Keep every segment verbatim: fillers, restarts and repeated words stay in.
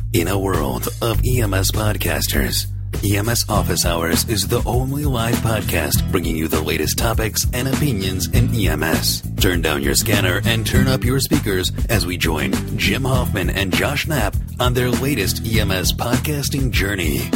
In a world of E M S podcasters, E M S Office Hours is the only live podcast bringing you the latest topics and opinions in E M S. Turn down your scanner and turn up your speakers as we join Jim Hoffman and Josh Knapp on their latest E M S podcasting journey.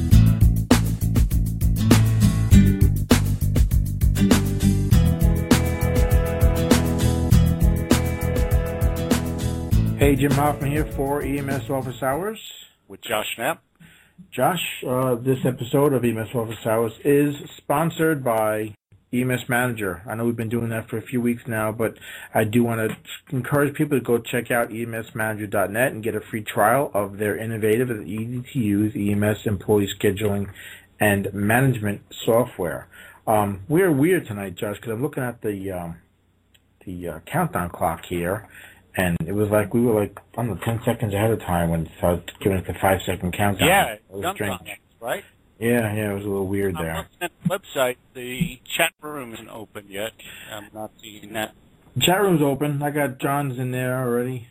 Hey, Jim Hoffman here for E M S Office Hours with Josh Knapp. Josh, uh, this episode of E M S Office Hours is sponsored by E M S Manager. I know we've been doing that for a few weeks now, but I do want to encourage people to go check out E M S manager dot net and get a free trial of their innovative and easy-to-use E M S employee scheduling and management software. Um, we're weird tonight, Josh, because I'm looking at the um, the uh, countdown clock here. And it was like we were like, I don't know, ten seconds ahead of time when it started giving us the five second countdown. Yeah, it was strange, strange. Right? Yeah, yeah, it was a little weird I'm there. looking at the website. The chat room isn't open yet. I'm not seeing that. The chat room's open. I got John's in there already.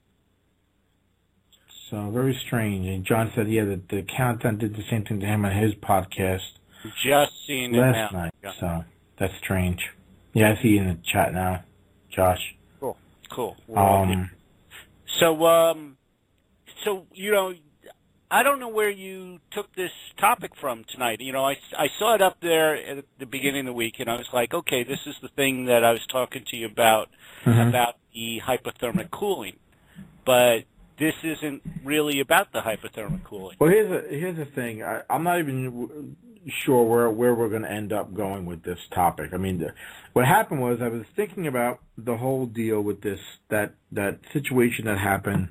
So very strange. And John said, yeah, that the countdown did the same thing to him on his podcast Just seeing it last now. night. Yeah. So that's strange. Yeah, I see you in the chat now, Josh. Cool. Cool. We're all here. Um, So, um, so you know, I don't know where you took this topic from tonight. You know, I, I saw it up there at the beginning of the week, and I was like, okay, this is the thing that I was talking to you about, mhm. about the hypothermic cooling. But this isn't really about the hypothermic cooling. Well, here's a here's the thing. I, I'm not even w- sure where where we're going to end up going with this topic. I mean, the, what happened was I was thinking about the whole deal with this that that situation that happened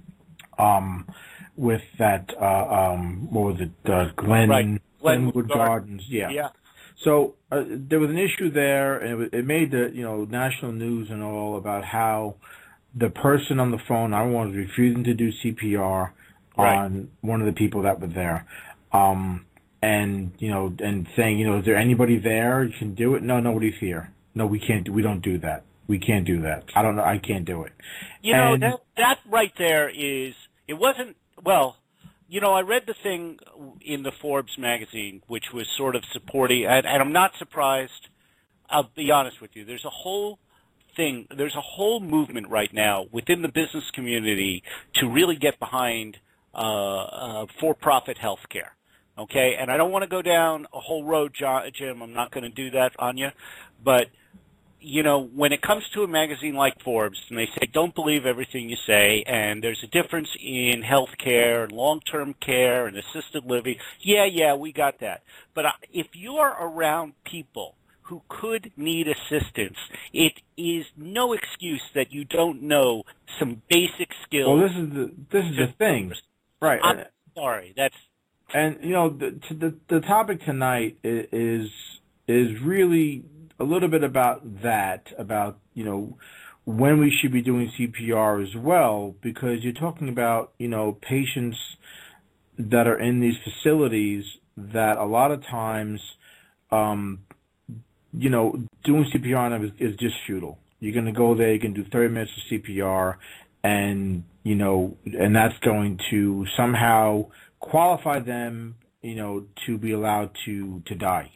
um, with that uh, um, what was it uh, Glen Right. Glenwood Glenwood Gardens? Yeah. Yeah. So uh, there was an issue there, and it, was, it made the you know national news and all about how the person on the phone, I was refusing to do C P R Right. on one of the people that were there. Um, and, you know, and saying, you know, is there anybody there? You can do it? No, nobody's here. No, we can't, do, we don't do that. We can't do that. I don't know, I can't do it. You and, know, that, that right there is, it wasn't, well, you know, I read the thing in the Forbes magazine, which was sort of supporting, and, and I'm not surprised, I'll be honest with you, there's a whole thing, there's a whole movement right now within the business community to really get behind uh, uh, for-profit healthcare. Okay, and I don't want to go down a whole road, Jim. I'm not going to do that on you. But, you know, when it comes to a magazine like Forbes, and they say, don't believe everything you say, and there's a difference in health care and long-term care and assisted living, yeah, yeah, we got that. But if you are around people who could need assistance, it is no excuse that you don't know some basic skills. well, this is the, this is the thing. Right. I'm sorry, that's... And, you know, the, the, the topic tonight is, is really a little bit about that, about, you know, when we should be doing C P R as well, because you're talking about, you know, patients that are in these facilities that a lot of times, um, you know, doing C P R on them is, is just futile. You're going to go there, you can do thirty minutes of C P R, and, you know, and that's going to somehow qualify them, you know, to be allowed to, to die,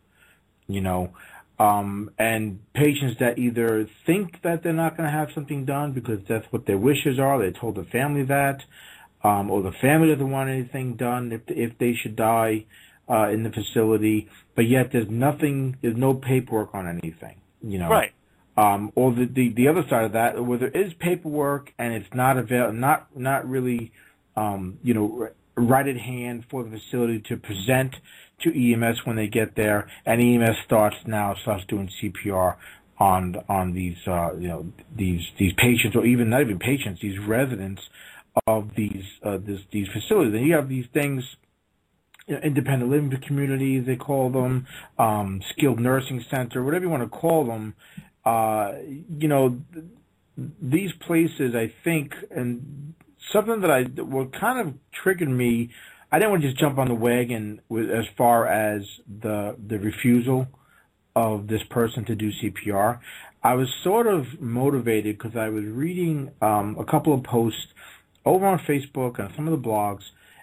you know. Um, and patients that either think that they're not going to have something done because that's what their wishes are, they told the family that, um, or the family doesn't want anything done if if they should die uh, in the facility, but yet there's nothing, there's no paperwork on anything, you know. Right. Um, or the, the the other side of that, where there is paperwork and it's not avail, not not really, um, you know, right at hand for the facility to present to E M S when they get there, and E M S starts now starts doing C P R on on these uh, you know these these patients, or even not even patients, these residents of these uh, this, these facilities. And you have these things, you know, independent living communities they call them, um, skilled nursing center, whatever you want to call them. Uh, you know, th- these places, I think, and something that I what kind of triggered me. I didn't want to just jump on the wagon with, as far as the the refusal of this person to do C P R. I was sort of motivated because I was reading um, a couple of posts over on Facebook and some of the blogs,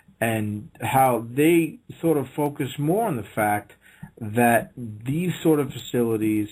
and how they sort of focus more on the fact that these sort of facilities,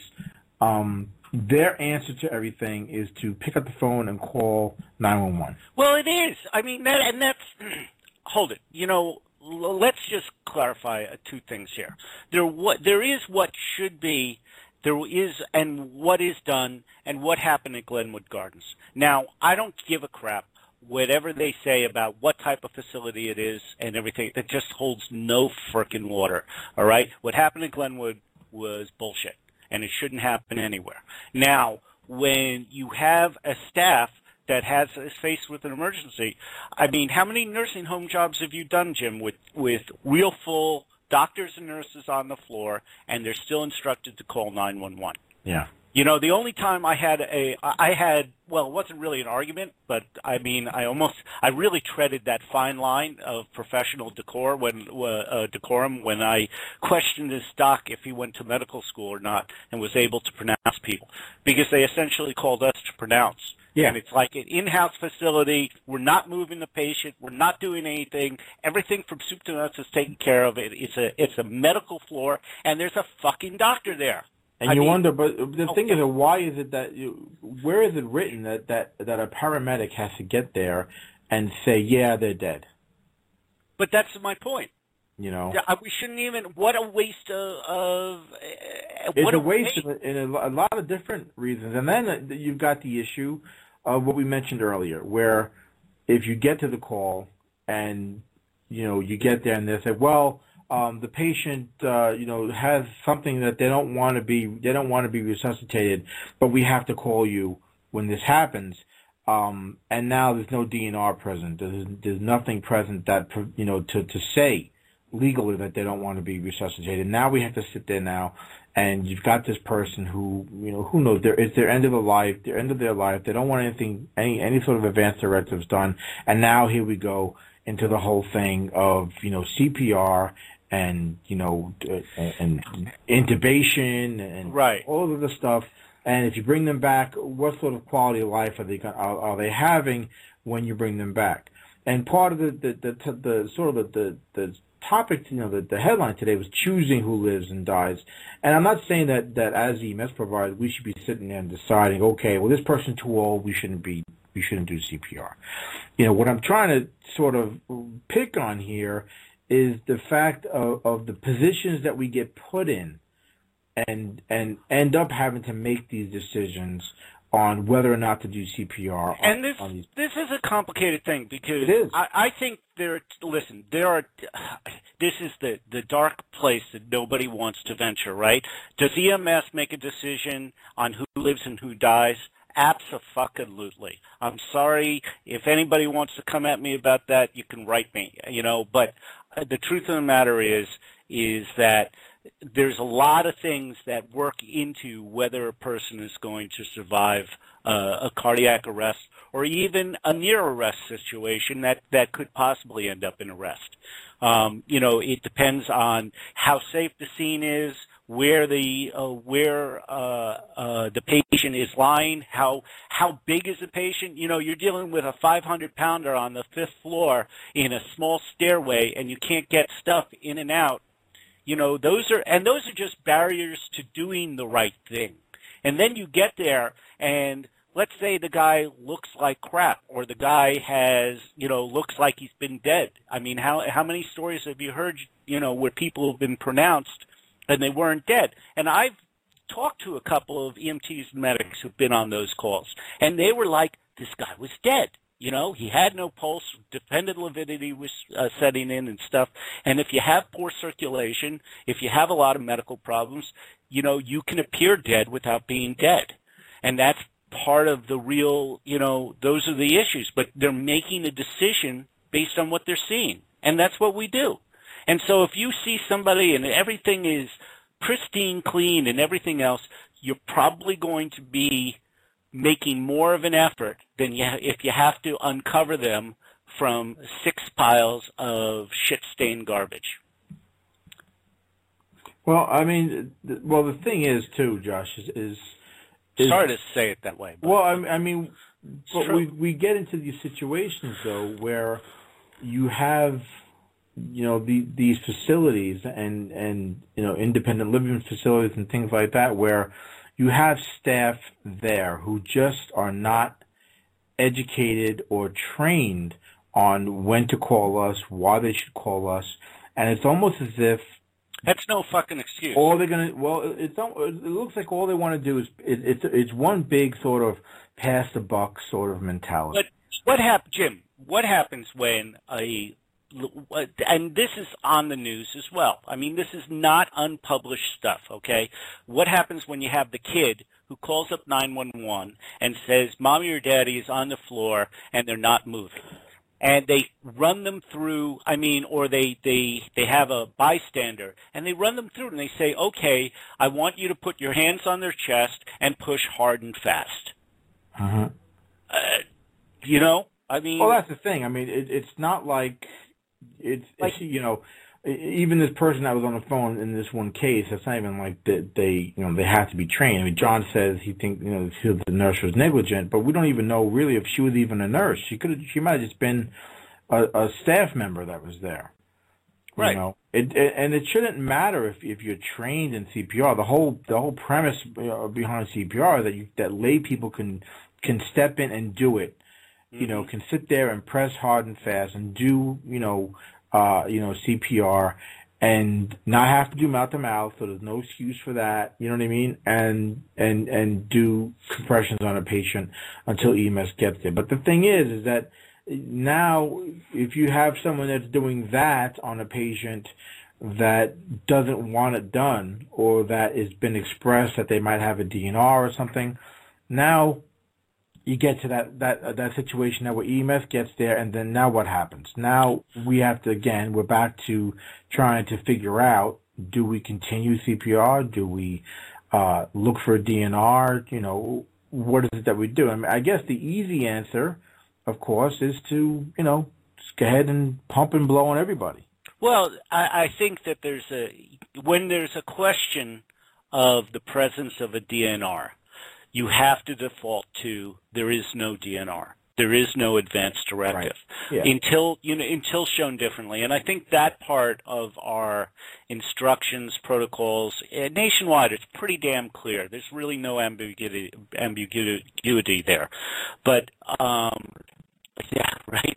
um, their answer to everything is to pick up the phone and call nine one one. Well, it is. I mean, that, and that's hold it. You know, let's just clarify uh, two things here. There, what there is what should be. There is, and what is done, and what happened at Glenwood Gardens. Now, I don't give a crap whatever they say about what type of facility it is and everything. That just holds no frickin' water, all right? What happened at Glenwood was bullshit, and it shouldn't happen anywhere. Now, when you have a staff that has is faced with an emergency, I mean, how many nursing home jobs have you done, Jim, with, with real full doctors and nurses on the floor, and they're still instructed to call nine one one. Yeah. You know, the only time I had a, I had, well, it wasn't really an argument, but I mean, I almost, I really treaded that fine line of professional decor when, uh, decorum when I questioned his doc if he went to medical school or not and was able to pronounce people, because they essentially called us to pronounce. Yeah. And it's like an in-house facility. We're not moving the patient. We're not doing anything. Everything from soup to nuts is taken care of. It, it's a it's a medical floor, and there's a fucking doctor there. And I you mean, wonder, but the oh, thing is, why is it that you, where is it written that, that that a paramedic has to get there and say, yeah, they're dead? But that's my point. You know, we shouldn't even. What a waste of. of uh, it's what a waste in, in a, a lot of different reasons. And then you've got the issue of what we mentioned earlier, where if you get to the call and you know you get there and they say, well, um, the patient uh, you know has something that they don't want to be they don't want to be resuscitated, but we have to call you when this happens. Um, and now there's no D N R present. There's, there's nothing present that you know to to say legally that they don't want to be resuscitated. Now we have to sit there now, and you've got this person who, you know, who knows, they're, it's their end of the life, their end of their life. They don't want anything, any any sort of advance directives done. And now here we go into the whole thing of, you know, C P R and, you know, and, and intubation and right. all of the stuff. And if you bring them back, what sort of quality of life are they are, are they having when you bring them back? And part of the the the, the sort of the the, the topic, you know, the, the headline today was choosing who lives and dies. And I'm not saying that, that as E M S providers, we should be sitting there and deciding, okay, well, this person's too old, we shouldn't be, we shouldn't do C P R. You know, what I'm trying to sort of pick on here is the fact of, of the positions that we get put in and, and end up having to make these decisions on whether or not to do C P R. On, and this on these. this is a complicated thing because it is. I, I think there. Listen, there are. This is the the dark place that nobody wants to venture. Right? Does E M S make a decision on who lives and who dies? Abso-fucking-lutely. I'm sorry if anybody wants to come at me about that. You can write me. You know, but the truth of the matter is is that there's a lot of things that work into whether a person is going to survive uh, a cardiac arrest or even a near arrest situation that, that could possibly end up in arrest. Um, you know, it depends on how safe the scene is, where the uh, where uh, uh, the patient is lying, how how big is the patient. You know, you're dealing with a five hundred pounder on the fifth floor in a small stairway, and you can't get stuff in and out. You know, those are, and those are just barriers to doing the right thing. And then you get there, and let's say the guy looks like crap, or the guy has, you know, looks like he's been dead. I mean, how how many stories have you heard, you know, where people have been pronounced and they weren't dead? And I've talked to a couple of E M Ts and medics who've been on those calls, and they were like, this guy was dead. You know, he had no pulse, dependent lividity was uh, setting in and stuff. And if you have poor circulation, if you have a lot of medical problems, you know, you can appear dead without being dead. And that's part of the real, you know, those are the issues. But they're making a decision based on what they're seeing. And that's what we do. And so if you see somebody and everything is pristine, clean, and everything else, you're probably going to be making more of an effort than you ha- if you have to uncover them from six piles of shit-stained garbage. Well, I mean, th- well, the thing is, too, Josh, is, is is, sorry to say it that way. But well, I, I mean, but true. we we get into these situations though where you have, you know, the, these facilities and and you know independent living facilities and things like that where you have staff there who just are not educated or trained on when to call us, why they should call us, and it's almost as if that's no fucking excuse. all they're gonna well, it's it looks like all they want to do is it, it's it's one big sort of pass the buck sort of mentality. But what hap- Jim? What happens when a and this is on the news as well. I mean, this is not unpublished stuff, okay? What happens when you have the kid who calls up nine one one and says, Mommy or Daddy is on the floor and they're not moving? And they run them through, I mean, or they, they, they have a bystander, and they run them through and they say, okay, I want you to put your hands on their chest and push hard and fast. Uh-huh. Uh, you know, I mean... Well, that's the thing. I mean, it, it's not like... It's, like, it's, you know, even this person that was on the phone in this one case, it's not even like that they, you know, they have to be trained. I mean, John says he thinks, you know, the nurse was negligent, but we don't even know really if she was even a nurse. She could have, she might have just been a, a staff member that was there. Right. You know, it, it, and it shouldn't matter if, if you're trained in C P R. The whole, the whole premise you know, behind C P R is that you, that lay people can, can step in and do it. You know, can sit there and press hard and fast and do, you know, uh, you know, C P R and not have to do mouth to mouth, so there's no excuse for that. You know what I mean? And and and do compressions on a patient until E M S gets there. But the thing is, is that now if you have someone that's doing that on a patient that doesn't want it done, or that has been expressed that they might have a D N R or something, now you get to that that uh, that situation now where E M S gets there, and then now what happens? Now we have to, again, we're back to trying to figure out, do we continue C P R? Do we uh, look for a D N R? You know, what is it that we do? I mean, I guess the easy answer, of course, is to, you know, just go ahead and pump and blow on everybody. Well, I, I think that there's a, when there's a question of the presence of a D N R, you have to default to there is no D N R. There is no advance directive right. yeah. until you know until shown differently. And I think that part of our instructions, protocols, uh, nationwide, it's pretty damn clear. There's really no ambiguity, ambiguity there. But um, yeah, right.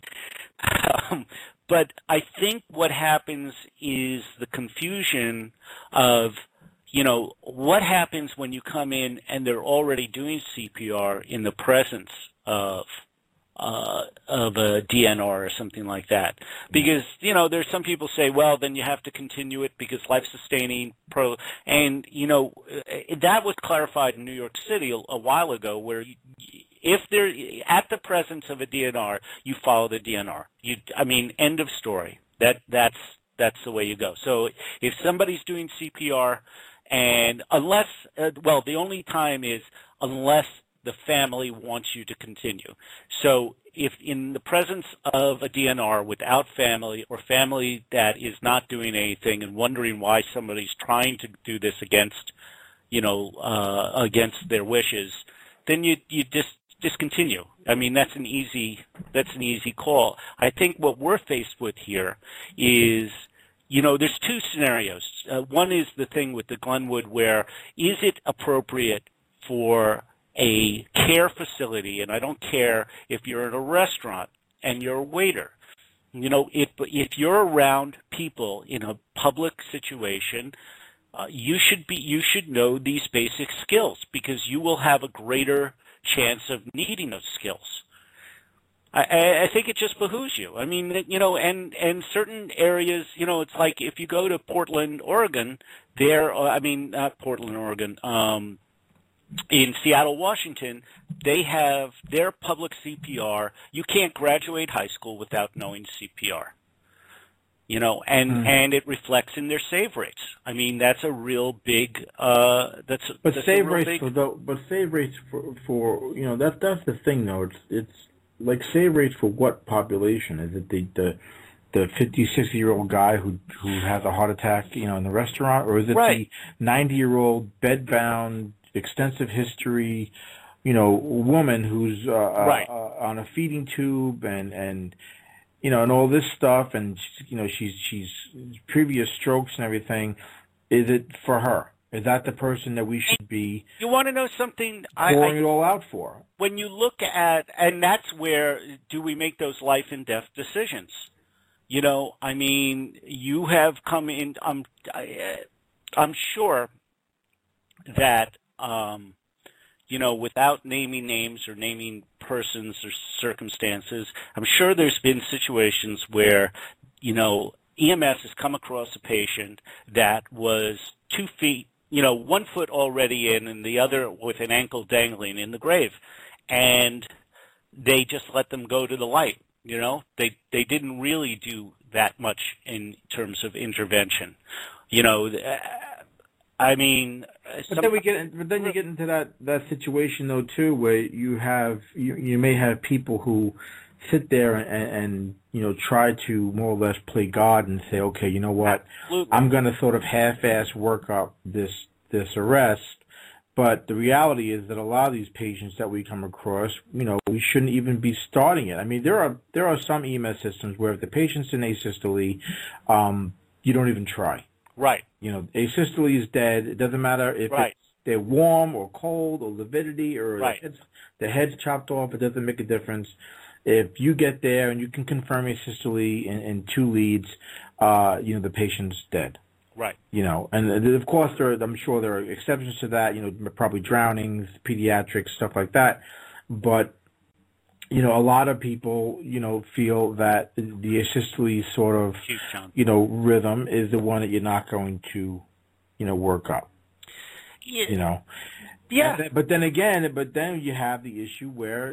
Um, but I think what happens is the confusion of, you know, what happens when you come in and they're already doing C P R in the presence of uh, of a D N R or something like that? Because, you know, there's some people say, well, then you have to continue it because life-sustaining pro, and, you know, that was clarified in New York City a, a while ago, where you, if they're at the presence of a D N R, you follow the D N R. You, I mean, end of story. That that's that's the way you go. So if somebody's doing C P R, and unless, uh, well, the only time is unless the family wants you to continue. So if in the presence of a D N R without family, or family that is not doing anything and wondering why somebody's trying to do this against, you know, uh, against their wishes, then you you just discontinue. I mean, that's an easy that's an easy call. I think what we're faced with here is, you know, there's two scenarios. Uh, one is the thing with the Glenwood, where is it appropriate for a care facility, and I don't care if you're in a restaurant and you're a waiter. You know, if if you're around people in a public situation, uh, you should be you should know these basic skills, because you will have a greater chance of needing those skills. I, I think it just behooves you. I mean, you know, and, and certain areas, you know, it's like if you go to Portland, Oregon, there, I mean, not Portland, Oregon, um, in Seattle, Washington, they have their public C P R. You can't graduate high school without knowing C P R. You know, and, mm. and it reflects in their save rates. I mean, that's a real big, uh, that's, but that's save a real rates big... for the, but save rates for, for, you know, that, that's the thing though. It's, it's like save rates for what population? Is it the, the, the fifty, sixty year old guy who, who has a heart attack, you know, in the restaurant, or is it right. the ninety year old bedbound, extensive history, you know, woman who's uh, right. uh, on a feeding tube and and you know and all this stuff, and you know she's she's previous strokes and everything. Is it for her? Is that the person that we should be? You want to know something? Pouring I, I, it all out for. When you look at, and that's where do we make those life and death decisions? You know, I mean, you have come in. I'm, I, I'm sure that, um, you know, without naming names or naming persons or circumstances, I'm sure there's been situations where, you know, E M S has come across a patient that was two feet, you know, one foot already in and the other with an ankle dangling in the grave. And they just let them go to the light, you know. They they didn't really do that much in terms of intervention. You know, I mean... But then we get, but then you get into that, that situation though too, where you have you, you may have people who sit there and, and you know try to more or less play God and say, okay, you know what, Absolutely. I'm going to sort of half-ass work up this this arrest. But the reality is that a lot of these patients that we come across, you know, we shouldn't even be starting it. I mean, there are there are some E M S systems where if the patient's in asystole, um, you don't even try. Right. You know, asystole is dead. It doesn't matter if right. it's, they're warm or cold or lividity or right. the, head's, the head's chopped off. It doesn't make a difference. If you get there and you can confirm asystole in, in two leads, uh, you know, the patient's dead. Right. You know, and of course, there are, I'm sure there are exceptions to that, you know, probably drownings, pediatrics, stuff like that. But, you know, a lot of people, you know, feel that the asystole sort of, you know, rhythm is the one that you're not going to, you know, work up. Yeah. You know. Yeah. Then, but then again, but then you have the issue where,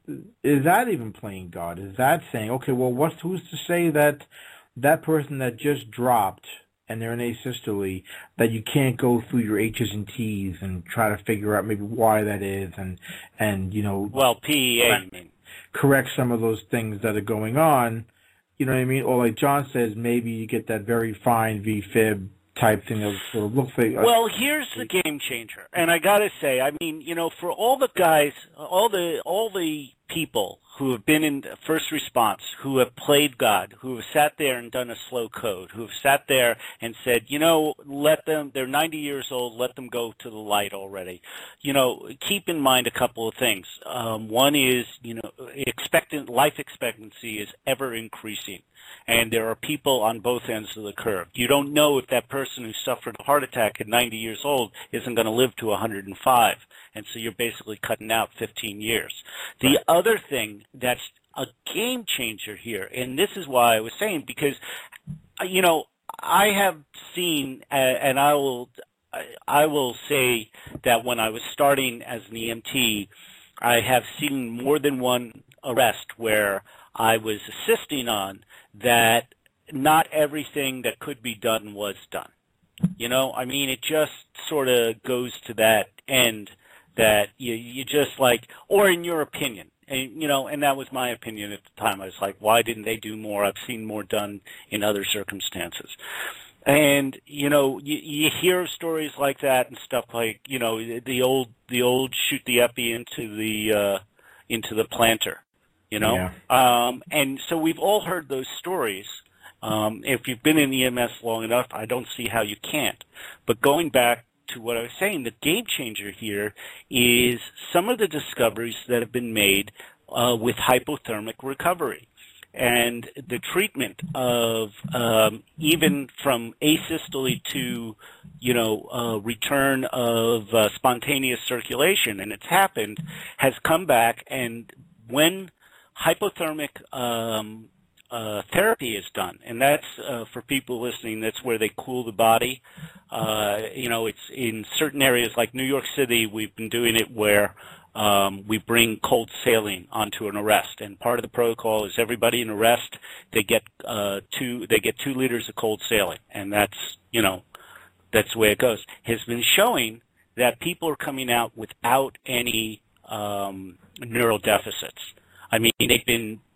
is that even playing God? Is that saying, okay, well, what's, who's to say that that person that just dropped and they're in asystole, that you can't go through your H's and T's and try to figure out maybe why that is and, and you know. Well, P E A, correct, you mean. correct some of those things that are going on, you know what I mean? Or like John says, maybe you get that very fine V-fib type thing that sort of looks like. Well, here's the game changer. And I got to say, I mean, you know, for all the guys, all the, all the people who have been in first response, who have played God, who have sat there and done a slow code, who have sat there and said, you know, let them, they're ninety years old, let them go to the light already. You know, keep in mind a couple of things. Um, one is, you know, expectant, life expectancy is ever increasing. And there are people on both ends of the curve. You don't know if that person who suffered a heart attack at ninety years old isn't going to live to one hundred five. And so you're basically cutting out fifteen years. The right. other thing that's a game changer here, and this is why I was saying, because, you know, I have seen, uh, and I will, I will say that when I was starting as an E M T, I have seen more than one arrest where I was assisting on that not everything that could be done was done. You know, I mean, it just sort of goes to that end that you, you just like, or in your opinion, and, you know, and that was my opinion at the time. I was like, why didn't they do more? I've seen more done in other circumstances. And, you know, you, you hear stories like that and stuff like, you know, the old, the old shoot the epi into the, uh, into the planter, you know? Yeah. Um, and so we've all heard those stories. Um, if you've been in E M S long enough, I don't see how you can't. But going back to what I was saying, the game changer here is some of the discoveries that have been made uh, with hypothermic recovery. And the treatment of um, even from asystole to, you know, uh, return of uh, spontaneous circulation, and it's happened, has come back. And when hypothermic um, uh, therapy is done, and that's uh, for people listening, that's where they cool the body. Uh, you know, it's in certain areas like New York City, we've been doing it where Um, we bring cold saline onto an arrest, and part of the protocol is everybody in arrest, they get uh, two they get two liters of cold saline, and that's you know that's the way it goes. Has been showing that people are coming out without any um, neural deficits. I mean, they've been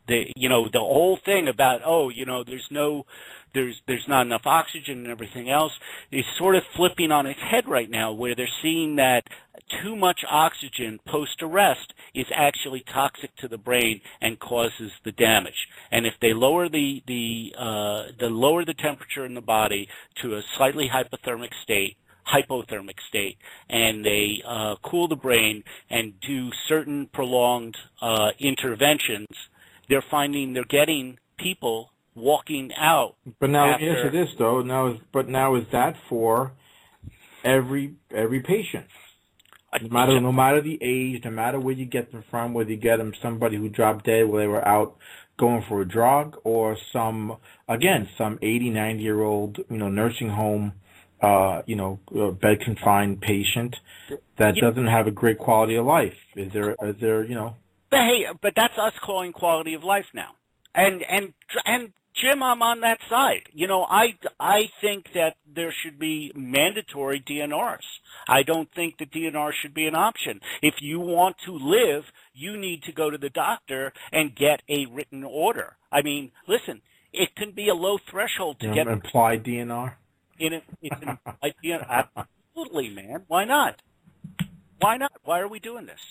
They, you know, the whole thing about, oh, you know, there's no, there's there's not enough oxygen and everything else is sort of flipping on its head right now, where they're seeing that too much oxygen post-arrest is actually toxic to the brain and causes the damage. And if they lower the the uh, the lower the temperature in the body to a slightly hypothermic state, hypothermic state, and they uh, cool the brain and do certain prolonged uh, interventions, they're finding they're getting people walking out. But now, after, answer this though. Now, is, but now is that for every every patient? No matter no matter the age, no matter where you get them from, whether you get them somebody who dropped dead while they were out going for a drug, or some again some eighty, ninety year old you know nursing home, uh, you know bed confined patient that doesn't have a great quality of life. Is there is there you know? But hey, but that's us calling quality of life now. And and and Jim, I'm on that side. You know, I I think that there should be mandatory D N Rs. I don't think that D N R should be an option. If you want to live, you need to go to the doctor and get a written order. I mean, listen, it can be a low threshold to you get know, implied D N R. In it, it's an idea. Absolutely, man. Why not? Why not? Why are we doing this?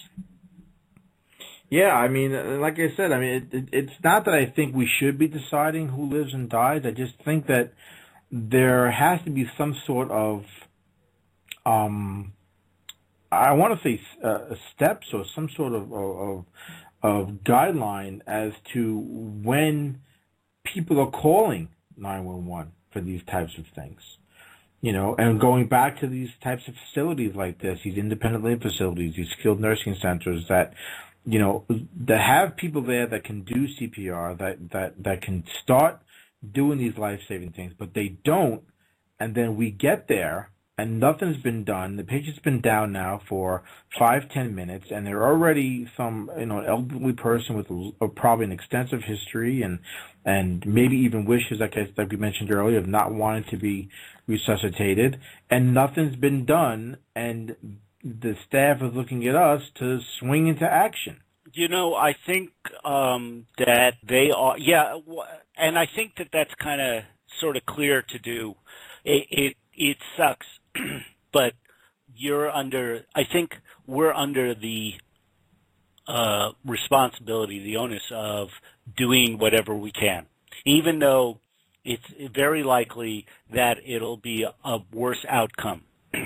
Yeah, I mean, like I said, I mean, it, it, it's not that I think we should be deciding who lives and dies. I just think that there has to be some sort of, um, I want to say uh, steps or some sort of, of of guideline as to when people are calling nine one one for these types of things. You know, and going back to these types of facilities like this, these independent living facilities, these skilled nursing centers that, you know, that have people there that can do C P R, that, that, that can start doing these life-saving things, but they don't, and then we get there, and nothing's been done. The patient's been down now for five, ten minutes, and they're already some, you know, elderly person with a, probably an extensive history and and maybe even wishes, like, I, like we mentioned earlier, of not wanting to be resuscitated, and nothing's been done, and the staff is looking at us to swing into action. You know, I think um, that they are, yeah, and I think that that's kind of sort of clear to do. It it, it sucks, but you're under, I think we're under the uh, responsibility, the onus of doing whatever we can, even though it's very likely that it'll be a, a worse outcome.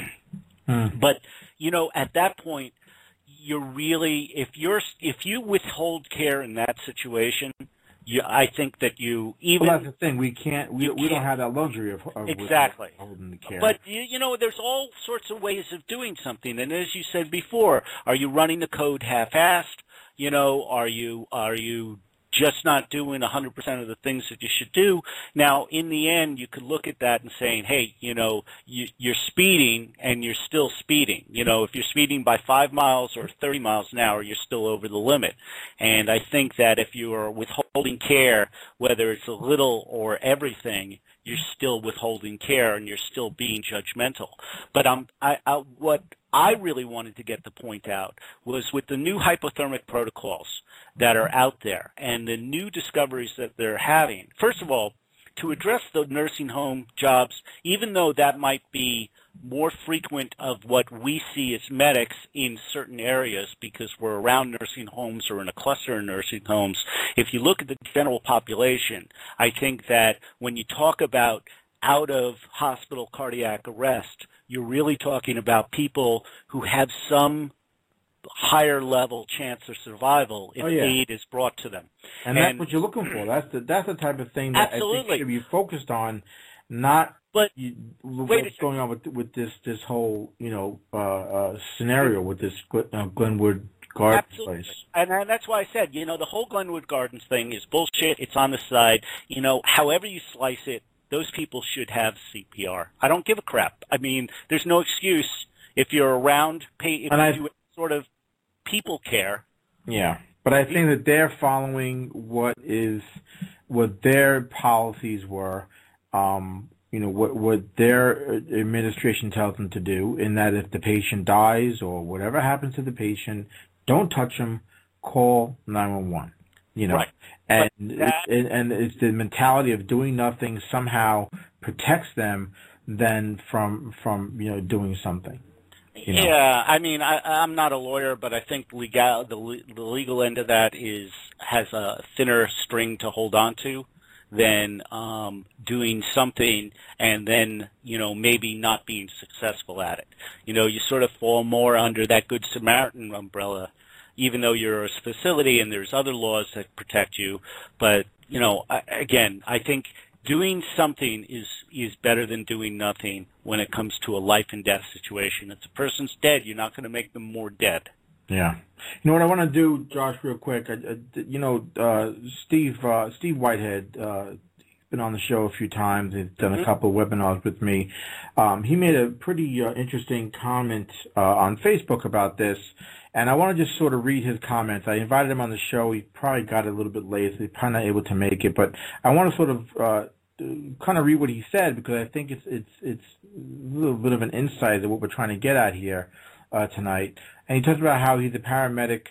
hmm. But, you know, at that point, you're really, if you're, if you withhold care in that situation, you, I think that you even. Well, that's the thing. We can't. We, we can't, don't have that luxury of, of exactly holding the care. But you, you know, there's all sorts of ways of doing something. And as you said before, are you running the code half-assed? You know, are you are you just not doing one hundred percent of the things that you should do? Now, in the end, you could look at that and saying, hey, you know, you, you're speeding and you're still speeding. You know, if you're speeding by five miles or thirty miles an hour, you're still over the limit. And I think that if you are withholding care, whether it's a little or everything, you're still withholding care and you're still being judgmental. But um, I, I, what I really wanted to get the point out was with the new hypothermic protocols that are out there and the new discoveries that they're having. First of all, to address the nursing home jobs, even though that might be more frequent of what we see as medics in certain areas because we're around nursing homes or in a cluster of nursing homes, if you look at the general population, I think that when you talk about out-of-hospital cardiac arrest, you're really talking about people who have some higher level chance of survival if oh, yeah. aid is brought to them. And, and that's what you're looking for. That's the that's the type of thing that absolutely. I think should be focused on, not but you, wait what's going on with with this this whole you know uh, uh, scenario with this uh, Glenwood Gardens absolutely. place. And, and that's why I said, you know, the whole Glenwood Gardens thing is bullshit. It's on the side. You know, however you slice it, those people should have C P R. I don't give a crap. I mean, there's no excuse if you're around, pay, if and you do sort of people care. Yeah, but I think that they're following what is what their policies were, um, you know, what what their administration tells them to do, in that if the patient dies or whatever happens to the patient, don't touch them, call nine one one. you know, right. and that, it, and it's the mentality of doing nothing somehow protects them then from from you know doing something. You know? Yeah, I mean, I, I'm not a lawyer, but I think legal the, the legal end of that is has a thinner string to hold on to than um, doing something and then, you know, maybe not being successful at it. You know, you sort of fall more under that Good Samaritan umbrella, even though you're a facility and there's other laws that protect you. But, you know, I, again, I think doing something is, is better than doing nothing when it comes to a life and death situation. If the person's dead, you're not going to make them more dead. Yeah. You know what I want to do, Josh, real quick? I, I, you know, uh, Steve uh, Steve Whitehead, uh, he's been on the show a few times. He's done Mm-hmm. a couple of webinars with me. Um, he made a pretty uh, interesting comment uh, on Facebook about this, and I want to just sort of read his comments. I invited him on the show. He probably got it a little bit late, so he's probably not able to make it. But I want to sort of uh, kind of read what he said because I think it's it's it's a little bit of an insight of what we're trying to get at here uh, tonight. And he talks about how he's a paramedic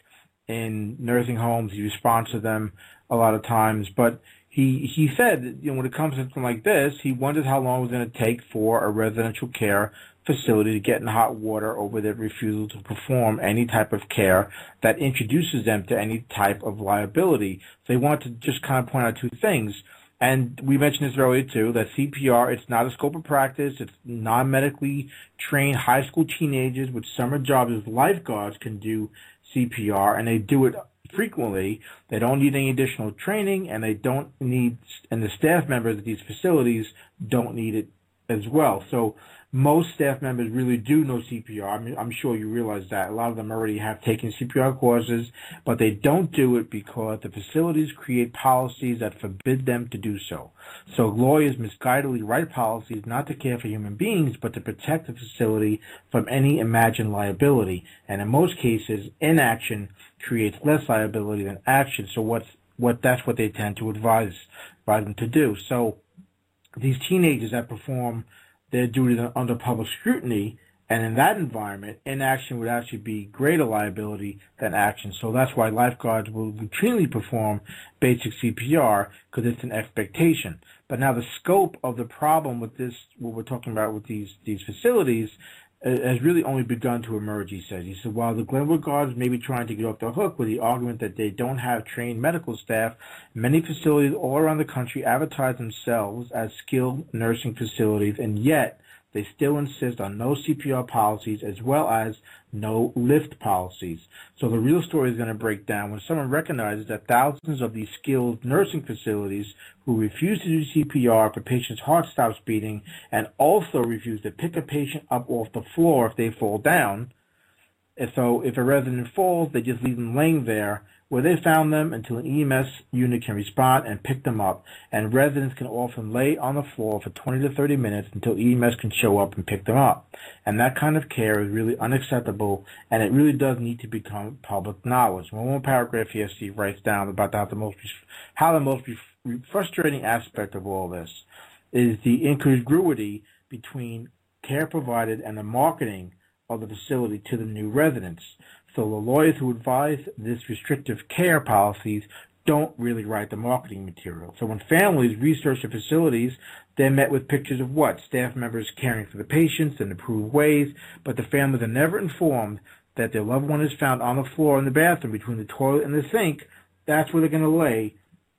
in nursing homes. He responds to them a lot of times. But he he said, you know, when it comes to something like this, he wonders how long it was going to take for a residential care facility to get in hot water over their refusal to perform any type of care that introduces them to any type of liability. So he wanted to just kind of point out two things. And we mentioned this earlier, too, that C P R, it's not a scope of practice. It's non-medically trained high school teenagers with summer jobs as lifeguards can do C P R, and they do it frequently. They don't need any additional training, and they don't need, and the staff members at these facilities don't need it as well. So most staff members really do know C P R. I mean, I'm sure you realize that. A lot of them already have taken C P R courses, but they don't do it because the facilities create policies that forbid them to do so. So lawyers misguidedly write policies not to care for human beings, but to protect the facility from any imagined liability. And in most cases, inaction creates less liability than action. So what's, what, that's what they tend to advise, advise them to do. So these teenagers that perform their duty under public scrutiny, and in that environment, inaction would actually be greater liability than action. So that's why lifeguards will routinely perform basic C P R, because it's an expectation. But now the scope of the problem with this, what we're talking about with these, these facilities, uh, has really only begun to emerge, he says. He said, while the Glenwood Guards may be trying to get off the hook with the argument that they don't have trained medical staff, many facilities all around the country advertise themselves as skilled nursing facilities, and yet they still insist on no C P R policies as well as no lift policies. So the real story is going to break down when someone recognizes that thousands of these skilled nursing facilities who refuse to do C P R if a patient's heart stops beating and also refuse to pick a patient up off the floor if they fall down. And so if a resident falls, they just leave them laying there where they found them until an E M S unit can respond and pick them up. And residents can often lay on the floor for twenty to thirty minutes until E M S can show up and pick them up. And that kind of care is really unacceptable, and it really does need to become public knowledge. One more paragraph here, Steve writes down about how the most, how the most frustrating aspect of all this is the incongruity between care provided and the marketing of the facility to the new residents. So the lawyers who advise this restrictive care policies don't really write the marketing material. So when families research the facilities, they're met with pictures of what? Staff members caring for the patients in approved ways, but the families are never informed that their loved one is found on the floor in the bathroom between the toilet and the sink. That's where they're going to lay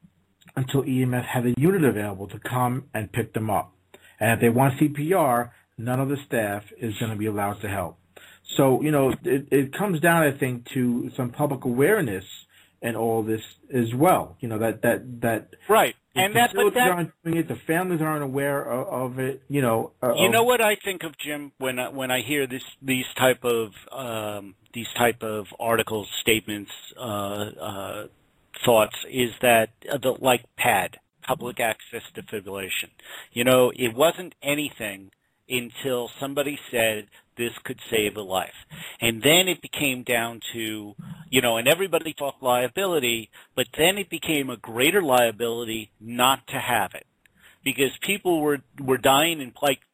until E M S has a unit available to come and pick them up. And if they want C P R, none of the staff is going to be allowed to help. So, you know, it, it comes down, I think, to some public awareness and all this as well. You know, that, that, that. Right. The and that, but that, aren't doing it, the families aren't aware of, of it, you know. Uh, you of, know what I think of, Jim, when I, when I hear this, these type of, um, these type of articles, statements, uh, uh, thoughts is that, uh, the, like P A D, public access defibrillation. You know, it wasn't anything until somebody said this could save a life. And then it became down to, you know, and everybody talked liability, but then it became a greater liability not to have it. Because people were, were dying, and like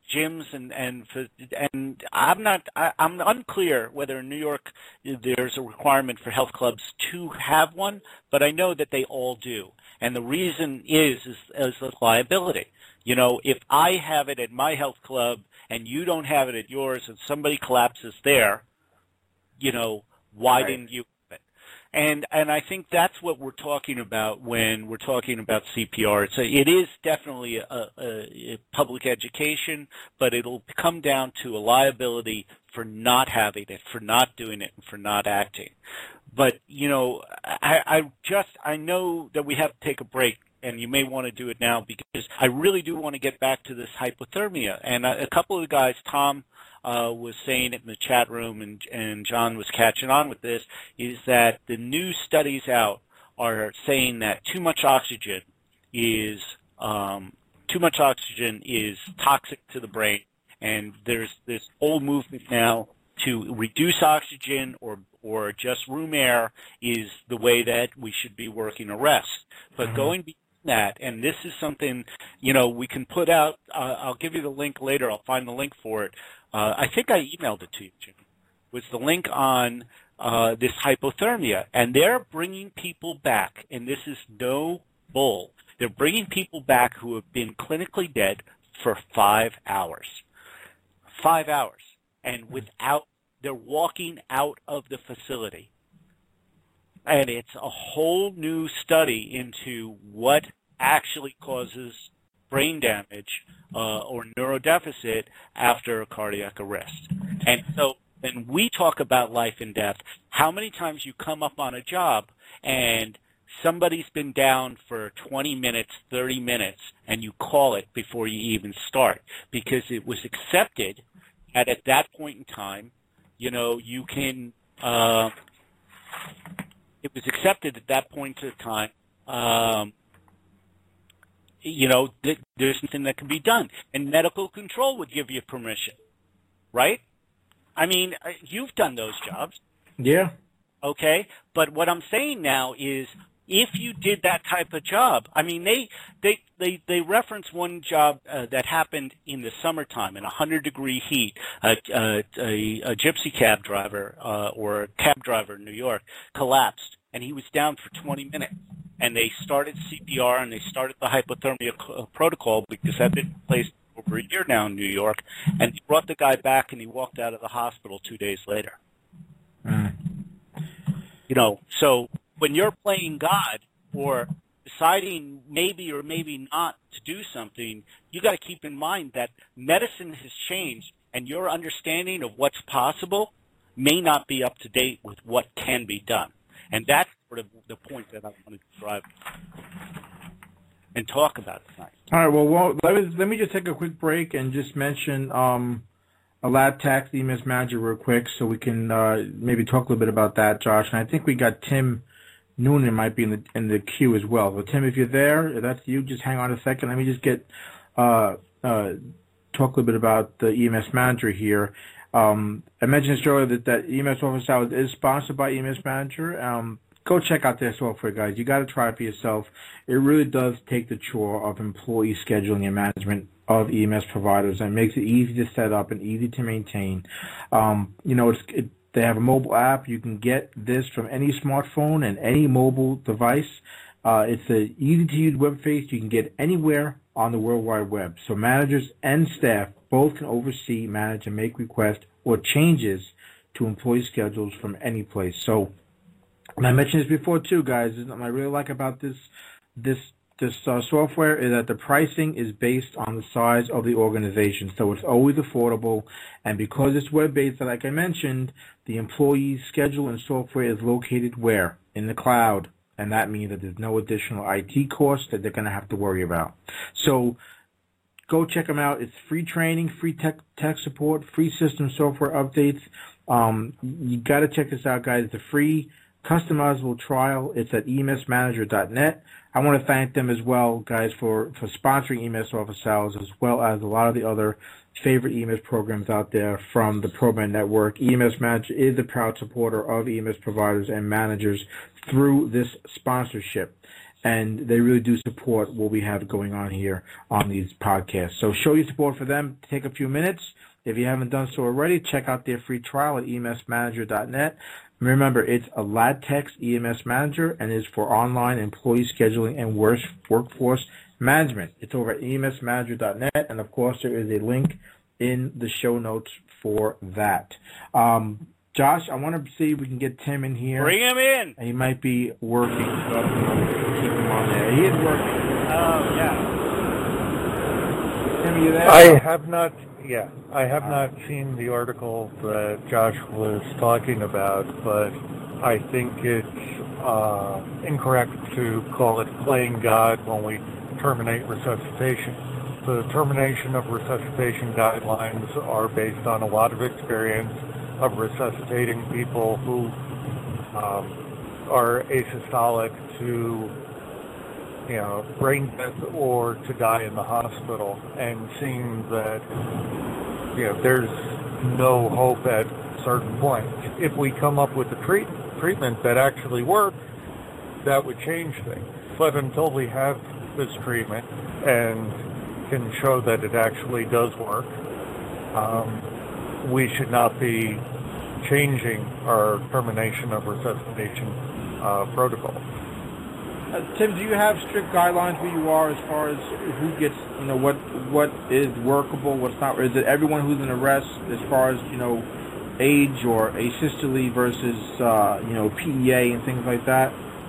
gyms and and and I'm not I, I'm unclear whether in New York there's a requirement for health clubs to have one, but I know that they all do. And the reason is is, is the liability. You know, if I have it at my health club and you don't have it at yours, and somebody collapses there, you know, why right. didn't you have it? And and I think that's what we're talking about when we're talking about C P R. It's a, it is definitely a, a, a public education, but it'll come down to a liability for not having it, for not doing it, and for not acting. But, you know, I, I just, I know that we have to take a break, and you may want to do it now because I really do want to get back to this hypothermia. And a, a couple of the guys, Tom uh, was saying it in the chat room, and, and John was catching on with this, is that the new studies out are saying that too much oxygen is, um, too much oxygen is toxic to the brain. And there's this whole movement now to reduce oxygen or or just room air is the way that we should be working a rest. But mm-hmm. going beyond that, and this is something, you know, we can put out, uh, I'll give you the link later, I'll find the link for it. Uh, I think I emailed it to you, Jim. Was the link on uh, this hypothermia, and they're bringing people back, and this is no bull. They're bringing people back who have been clinically dead for five hours. Five hours. And without, they're walking out of the facility. And it's a whole new study into what actually causes brain damage uh, or neurodeficit after a cardiac arrest. And so when we talk about life and death, how many times you come up on a job and somebody's been down for twenty minutes, thirty minutes, and you call it before you even start because it was accepted that at that point in time, you know, you can, uh, it was accepted at that point in time, um, you know, th- there's nothing that can be done. And medical control would give you permission, right? I mean, you've done those jobs. Yeah. Okay? But what I'm saying now is if you did that type of job, I mean, they they they, they reference one job uh, that happened in the summertime in one hundred degree heat. Uh, uh, a, a gypsy cab driver uh, or a cab driver in New York collapsed, and he was down for twenty minutes. And they started C P R and they started the hypothermia protocol because that's been in place over a year now in New York. And he brought the guy back, and he walked out of the hospital two days later. Mm. You know, so when you're playing God or deciding maybe or maybe not to do something, you got to keep in mind that medicine has changed, and your understanding of what's possible may not be up to date with what can be done. And that's sort of the point that I wanted to drive and talk about tonight. All right. Well, well let me let me just take a quick break and just mention um, a lab tax E M S manager real quick, so we can uh, maybe talk a little bit about that, Josh. And I think we got Tim Noonan might be in the in the queue as well. So Tim, if you're there, if that's you, just hang on a second. Let me just get uh, uh, talk a little bit about the E M S manager here. Um, I mentioned this earlier that, that E M S Office Hours is sponsored by E M S Manager. Um, go check out their software, guys. You got to try it for yourself. It really does take the chore of employee scheduling and management of E M S providers, and makes it easy to set up and easy to maintain. Um, you know, it's, it, they have a mobile app. You can get this from any smartphone and any mobile device. Uh, it's an easy-to-use web face you can get anywhere on the World Wide Web. So managers and staff both can oversee, manage, and make requests or changes to employee schedules from any place. So, and I mentioned this before too, guys. What I really like about this this this uh, software is that the pricing is based on the size of the organization, so it's always affordable. And because it's web-based, like I mentioned, the employee schedule and software is located where? In the cloud. And that means that there's no additional I T costs that they're going to have to worry about. So go check them out. It's free training, free tech, tech support, free system software updates. Um, you got to check this out, guys. It's a free customizable trial. It's at E M S manager dot net. I want to thank them as well, guys, for, for sponsoring E M S Office Hours, as well as a lot of the other favorite E M S programs out there from the ProMed Network. E M S Manager is a proud supporter of E M S providers and managers through this sponsorship. and they really do support what we have going on here on these podcasts. So show your support for them. Take a few minutes. If you haven't done so already, check out their free trial at E M S manager dot net. Remember, it's a LaTeX E M S Manager and is for online employee scheduling and workforce management. It's over at E M S manager dot net, and of course, there is a link in the show notes for that. Um, Josh, I want to see if we can get Tim in here. Bring him in. He might be working, so keep him on there. He is working. Oh, yeah. Tim, are you there? I have not, yeah, I have not seen the article that Josh was talking about, but I think it's uh, incorrect to call it playing God when we terminate resuscitation. The termination of resuscitation guidelines are based on a lot of experience of resuscitating people who um, are asystolic to, you know, brain death or to die in the hospital, and seeing that, you know, there's no hope at certain points. If we come up with a treat, treatment that actually works, that would change things. But until we have this treatment and can show that it actually does work, um, we should not be changing our termination of resuscitation uh, protocol. Uh, Tim, do you have strict guidelines where you are as far as who gets, you know, what what is workable, what's not? Is it everyone who's in arrest as far as, you know, age or asystole versus, uh, you know, P E A and things like that?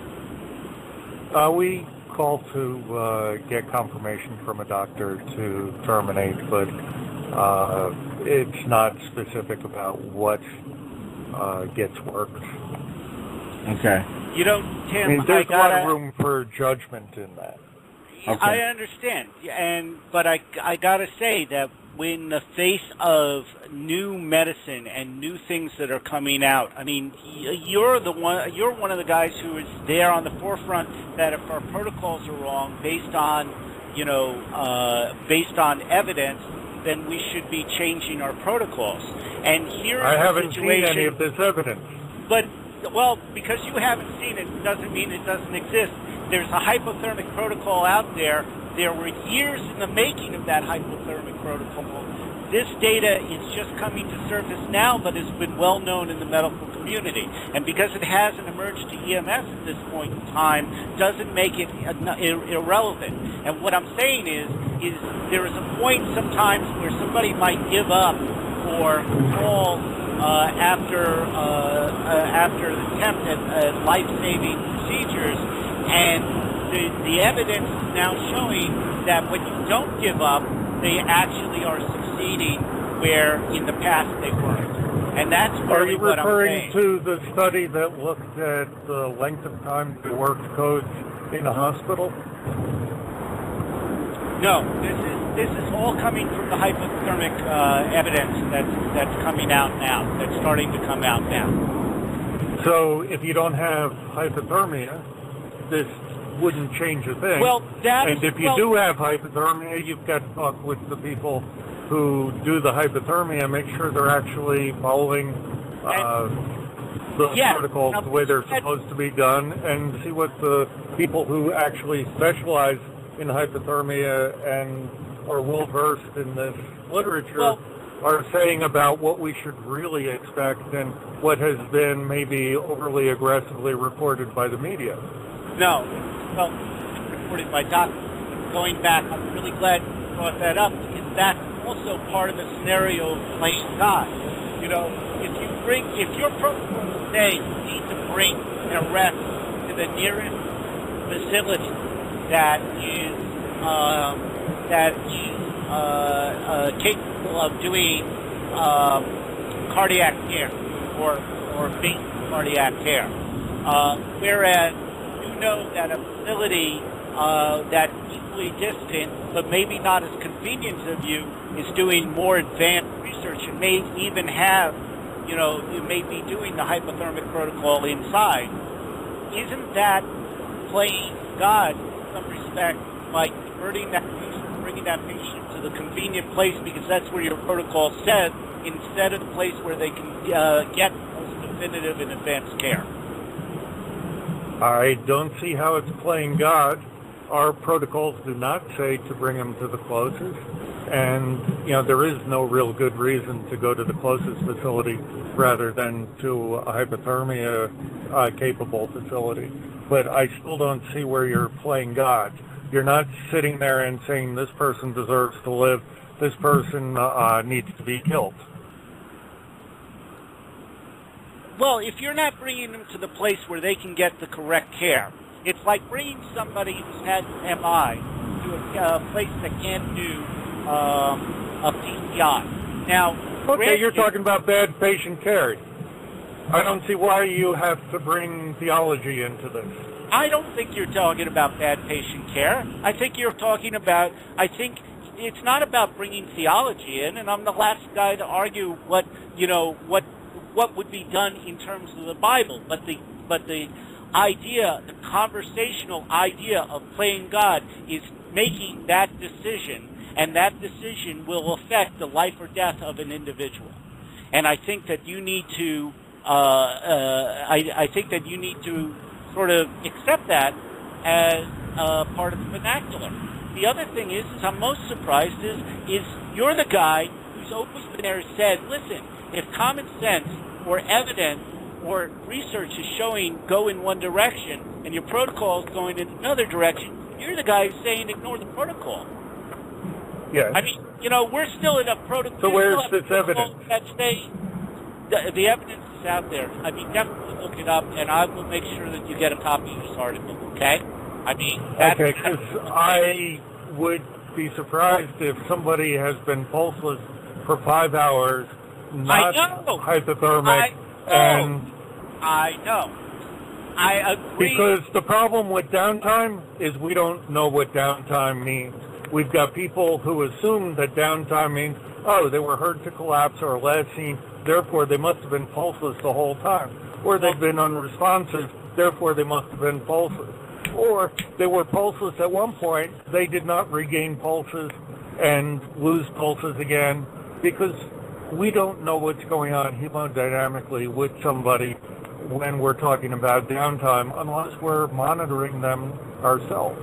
Uh, we call to uh, get confirmation from a doctor to terminate, but uh, it's not specific about what uh, gets worked. Okay. You know, Tim, I mean, there's I gotta, a lot of room for judgment in that. Okay. I understand, and but I, I gotta say that in the face of new medicine and new things that are coming out, I mean, you're the one, you're one of the guys who is there on the forefront that if our protocols are wrong based on, you know, uh, based on evidence, then we should be changing our protocols. And here's I the haven't situation, seen any of this evidence. But, well, because you haven't seen it doesn't mean it doesn't exist. There's a hypothermic protocol out there. There were years in the making of that hypothermic protocol. This data is just coming to surface now, but has been well known in the medical community. And because it hasn't emerged to E M S at this point in time, doesn't make it irrelevant. And what I'm saying is, is there is a point sometimes where somebody might give up or fall uh, after uh, uh, after an attempt at uh, life-saving procedures, and the, the evidence is now showing that when you don't give up, they actually are succeeding where in the past they weren't. And that's Are really you what I'm referring saying. to the study that looked at the length of time to work codes in a hospital? No, this is this is all coming from the hypothermic uh, evidence that's that's coming out now. That's starting to come out now. So if you don't have hypothermia, this wouldn't change a thing. Well, that and is, if you well, do have hypothermia, you've got to talk with the people who do the hypothermia, make sure they're actually following uh, the yeah, protocols now, the way they're supposed to be done, and see what the people who actually specialize in hypothermia and are well-versed in this literature well, are saying about what we should really expect and what has been maybe overly aggressively reported by the media. No. Well, reported by doctors. Going back, I'm really glad you brought that up, because that's also part of the scenario of playing God. You know, if you bring, if your protocol say you need to bring an arrest to the nearest facility that is um, that is uh, uh, capable of doing um, cardiac care or or basic cardiac care, uh, whereas know that a facility uh, that's equally distant, but maybe not as convenient of you, is doing more advanced research and may even have, you know, you may be doing the hypothermic protocol inside. Isn't that playing God in some respect by diverting that patient, bringing that patient to the convenient place because that's where your protocol says, instead of the place where they can uh, get the most definitive and advanced care? I don't see how it's playing God. Our protocols do not say to bring him to the closest. And, you know, there is no real good reason to go to the closest facility rather than to a hypothermia-capable uh, facility. But I still don't see where you're playing God. You're not sitting there and saying this person deserves to live, this person uh, needs to be killed. Well, if you're not bringing them to the place where they can get the correct care, it's like bringing somebody who's had M I to a uh, place that can't do um, a P C I. Now, okay, you're talking about bad patient care. I don't see why you have to bring theology into this. I don't think you're talking about bad patient care. I think you're talking about, I think it's not about bringing theology in, and I'm the last guy to argue what, you know, what what would be done in terms of the Bible, but the but the idea, the conversational idea of playing God is making that decision, and that decision will affect the life or death of an individual. And I think that you need to, uh, uh, I, I think that you need to sort of accept that as uh, part of the vernacular. The other thing is, is I'm most surprised is, is you're the guy who's always been there and said, listen, if common sense or evidence or research is showing go in one direction and your protocol is going in another direction, you're the guy who's saying ignore the protocol. Yes. I mean, you know, we're still in a protocol. So where's this evidence? That say, the, the evidence is out there. I mean, definitely look it up, and I will make sure that you get a copy of this article, okay? I mean, that's... Okay, because I would be surprised if somebody has been pulseless for five hours, not hypothermic, I and... I know. I agree. Because the problem with downtime is we don't know what downtime means. We've got people who assume that downtime means, oh, they were heard to collapse or last seen, therefore they must have been pulseless the whole time. Or they've been unresponsive, therefore they must have been pulseless. Or they were pulseless at one point, they did not regain pulses and lose pulses again, because we don't know what's going on hemodynamically with somebody when we're talking about downtime unless we're monitoring them ourselves.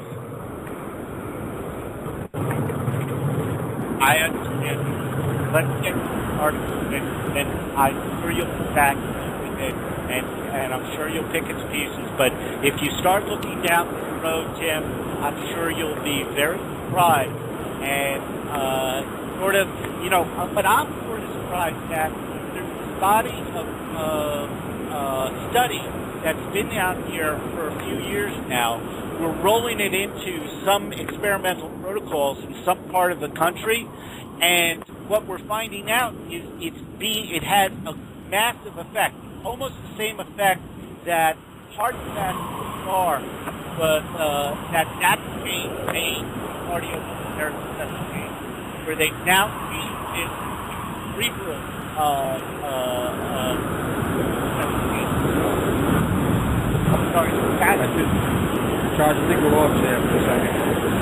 I understand. Let's get started, and, and I'm sure you'll come back with it, and, and I'm sure you'll pick its pieces. But if you start looking down the road, Tim, I'm sure you'll be very surprised. And uh, sort of, you know, but I'm sort of surprised that there's this body of uh, uh, study that's been out here for a few years now. We're rolling it into some experimental protocols in some part of the country, and what we're finding out is it's being, it has a massive effect, almost the same effect that heart fast are, but uh, that that pain, pain, cardiovascular pain, where they now see this cerebral uh, uh, uh, I'm sorry, that's Charles, I think we're off there for a second.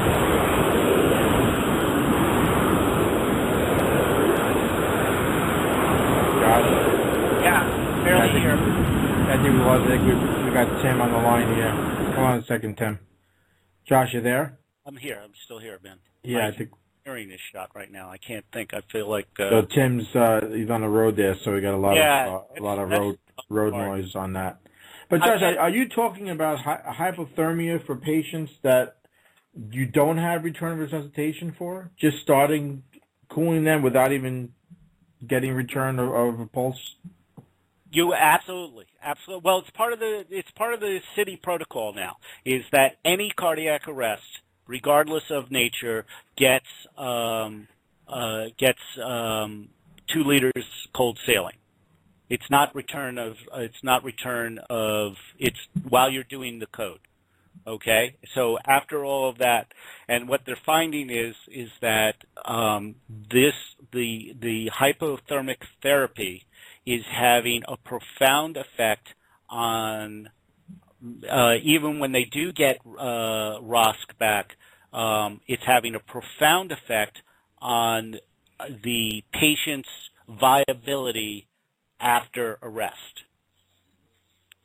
Josh? Yeah, barely I think, here. I think we lost. I think we, we got Tim on the line here. Come on a second, Tim. Josh, you there? I'm here. I'm still here, Ben. Yeah, My I think. hearing is shot right now. I can't think. I feel like. Uh, So Tim's uh, he's on the road there, so we got a lot yeah, of uh, a lot of road road hard. noise on that. But Josh, are, are you talking about hy- hypothermia for patients that you don't have return resuscitation for? Just starting cooling them without even getting return of, of a pulse? You absolutely, absolutely. Well, it's part of the it's part of the city protocol now. Is that any cardiac arrest, regardless of nature, gets um, uh, gets um, two liters cold saline. It's not return of uh, it's not return of it's while you're doing the code. Okay, so after all of that, and what they're finding is is that um, this the the hypothermic therapy is having a profound effect on uh, even when they do get uh, R O S C back, um, it's having a profound effect on the patient's viability after arrest.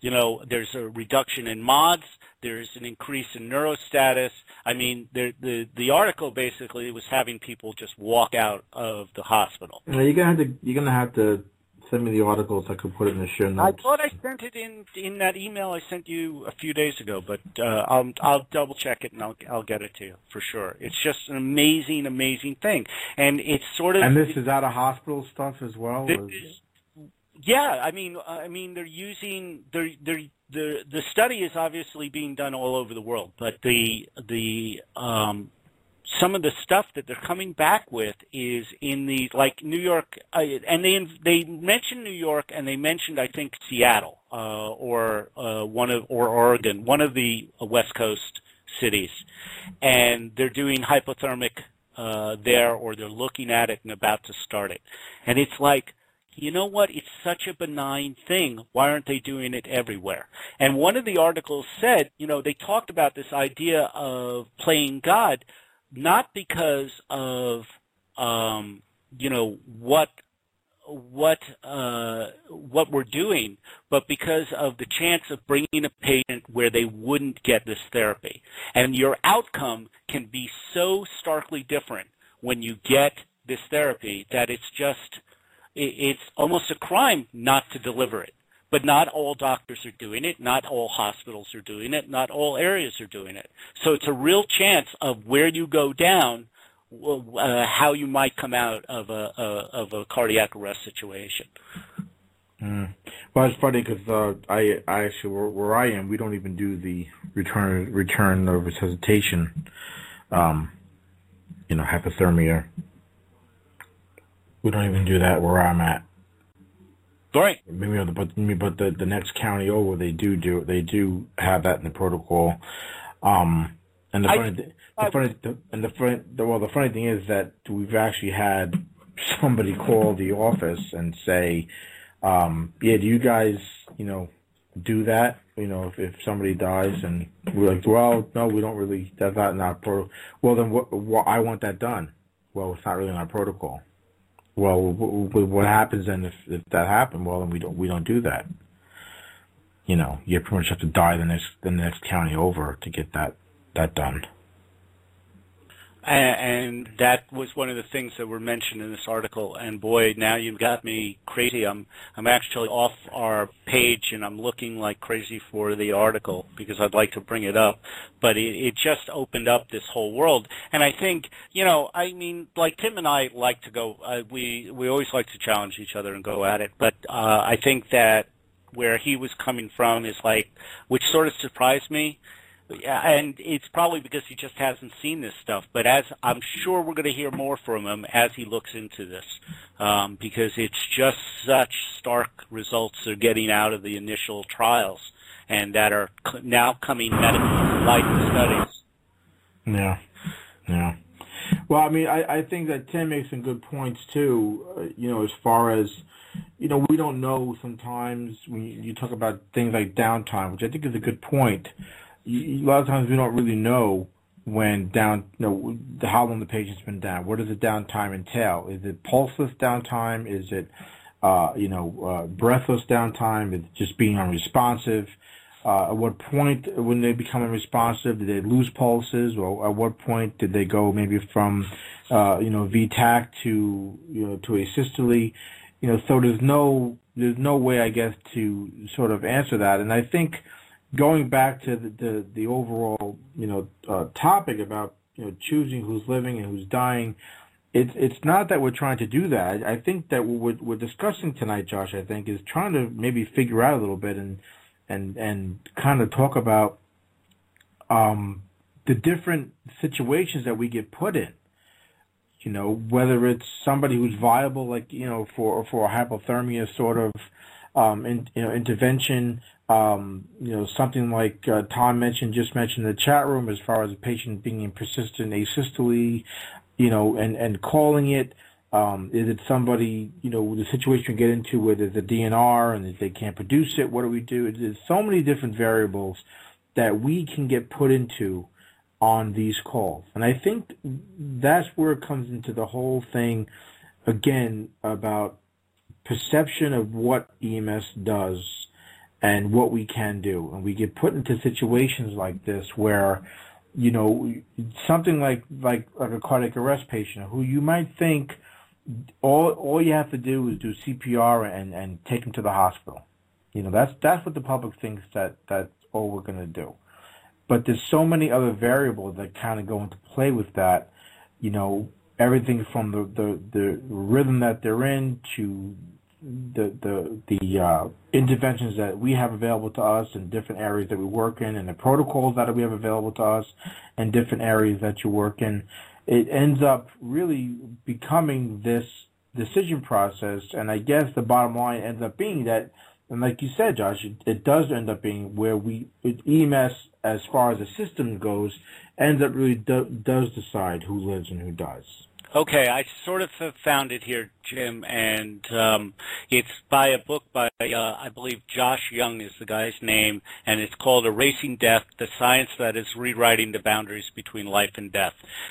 You know, there's a reduction in M O D S. There's an increase in neurostatus. I mean, the the the article basically was having people just walk out of the hospital. Well, you're gonna have to you're gonna have to send me the articles. I could put it in the show notes. I thought I sent it in in that email I sent you a few days ago, but uh, I'll I'll double check it and I'll I'll get it to you for sure. It's just an amazing, amazing thing, and it's sort of. And this is out of hospital stuff as well. This is, yeah, I mean, I mean, they're using they're they're the the study is obviously being done all over the world, but the the um, some of the stuff that they're coming back with is in the like New York, uh, and they they mentioned New York and they mentioned I think Seattle uh, or uh, one of or Oregon, one of the West Coast cities, and they're doing hypothermic uh, there, or they're looking at it and about to start it, and it's like. You know what? It's such a benign thing. Why aren't they doing it everywhere? And one of the articles said, you know, they talked about this idea of playing God, not because of, um, you know, what what uh, what we're doing, but because of the chance of bringing a patient where they wouldn't get this therapy. And your outcome can be so starkly different when you get this therapy that it's just it's almost a crime not to deliver it. But not all doctors are doing it. Not all hospitals are doing it. Not all areas are doing it. So it's a real chance of where you go down, uh, how you might come out of a, a of a cardiac arrest situation. Mm. Well, it's funny because uh, I, I actually where, where I am, we don't even do the return return of resuscitation, um, you know, hypothermia. We don't even do that where I'm at. Right. Maybe, but but the the next county over, they do do they do have that in the protocol. Um, and the funny, I, the I, funny, the, and the funny, the, well, the funny thing is that we've actually had somebody call the office and say, um, "Yeah, do you guys, you know, do that? You know, if, if somebody dies?" And we're like, "Well, no, we don't really. That's not in our pro. Well, then what, what? I want that done. Well, it's not really in our protocol." Well, what happens then if, if that happened? Well, then we don't we don't do that. You know, you pretty much have to die the next the next county over to get that that done. And that was one of the things that were mentioned in this article. And boy, now you've got me crazy. I'm I'm actually off our page and I'm looking like crazy for the article because I'd like to bring it up. But it, it just opened up this whole world. And I think, you know, I mean, like Tim and I like to go, uh, we, we always like to challenge each other and go at it. But uh, I think that where he was coming from is like, which sort of surprised me. Yeah, and it's probably because he just hasn't seen this stuff. But as I'm sure we're going to hear more from him as he looks into this, um, because it's just such stark results they're getting out of the initial trials, and that are now coming medical life studies. Yeah, yeah. Well, I mean, I, I think that Tim makes some good points too. Uh, you know, as far as you know, we don't know sometimes when you, you talk about things like downtime, which I think is a good point. A lot of times we don't really know when down, you know, how long the patient's been down. What does the downtime entail? Is it pulseless downtime? Is it, uh, you know, uh, breathless downtime? Is it just being unresponsive? Uh, at what point, when they become unresponsive, did they lose pulses? Or at what point did they go maybe from, uh, you know, V TAC to, you know, to asystole? You know, so there's no, there's no way, I guess, to sort of answer that. And I think, going back to the, the, the overall, you know, uh, topic about, you know, choosing who's living and who's dying, it's it's not that we're trying to do that. I think that what we're discussing tonight, Josh, I think, is trying to maybe figure out a little bit and and and kind of talk about um, the different situations that we get put in. You know, whether it's somebody who's viable, like, you know, for for a hypothermia sort of um, in, you know, intervention. Um, you know, something like uh, Tom mentioned, just mentioned in the chat room, as far as a patient being in persistent asystole, you know, and, and calling it. Um, is it somebody, you know, the situation we get into where there's a D N R and they can't produce it? What do we do? There's so many different variables that we can get put into on these calls. And I think that's where it comes into the whole thing, again, about perception of what E M S does. and what we can do. And we get put into situations like this where, you know, something like, like, like a cardiac arrest patient who you might think all all you have to do is do C P R and, and take them to the hospital. You know, that's that's what the public thinks that that's all we're going to do. But there's so many other variables that kind of go into play with that. You know, everything from the, the, the rhythm that they're in to the the the uh, interventions that we have available to us in different areas that we work in, and the protocols that we have available to us in different areas that you work in. It ends up really becoming this decision process, and I guess the bottom line ends up being that, and like you said, Josh, it, it does end up being where we, E M S, as far as the system goes, ends up really do, does decide who lives and who dies. Okay, I sort of found it here, Jim, and um, it's by a book by, uh, I believe, Josh Young is the guy's name, and it's called Erasing Death, The Science That Is Rewriting the Boundaries Between Life and Death.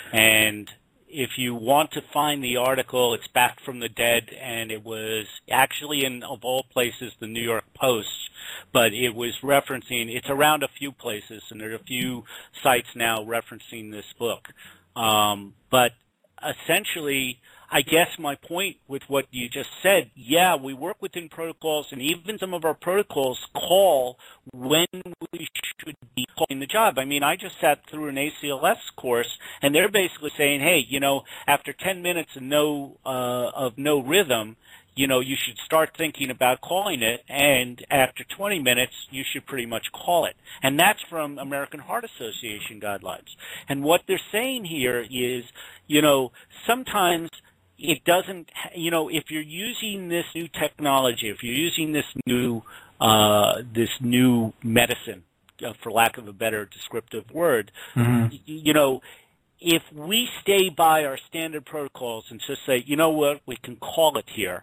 And if you want to find the article, it's Back from the Dead, and it was actually in, of all places, the New York Post, but it was referencing, it's around a few places, and there are a few sites now referencing this book. Um, but essentially, I guess my point with what you just said, yeah, we work within protocols, and even some of our protocols call when we should be calling the job. I mean, I just sat through an A C L S course, and they're basically saying, hey, you know, after ten minutes of no, uh, of no rhythm, you know, you should start thinking about calling it, and after twenty minutes, you should pretty much call it. And that's from American Heart Association guidelines. And what they're saying here is, you know, sometimes it doesn't, you know, if you're using this new technology, if you're using this new, uh, this new medicine, uh, for lack of a better descriptive word, mm-hmm. y- you know, if we stay by our standard protocols and just say, you know what, we can call it here,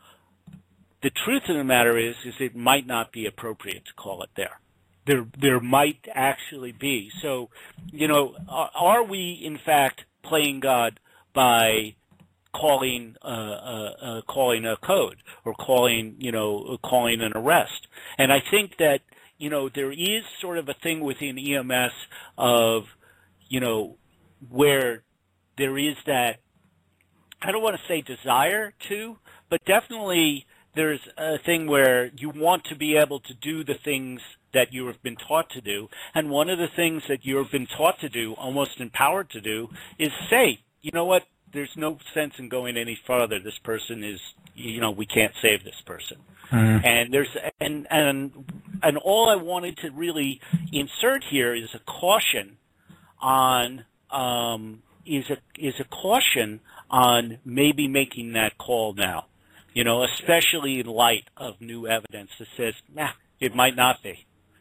the truth of the matter is, is it might not be appropriate to call it there. There, there might actually be. So, you know, are, are we in fact playing God by calling, uh, uh, uh, calling a code or calling, you know, calling an arrest? And I think that, you know, there is sort of a thing within E M S of, you know, where there is that, I don't want to say desire to, but definitely there's a thing where you want to be able to do the things that you have been taught to do. And one of the things that you have been taught to do, almost empowered to do, is say, you know what, there's no sense in going any further. This person is, you know, we can't save this person. Mm-hmm. And there's, and, and, and all I wanted to really insert here is a caution on, um, is a, is a caution on maybe making that call now. You know, especially in light of new evidence that says, nah, it might not be.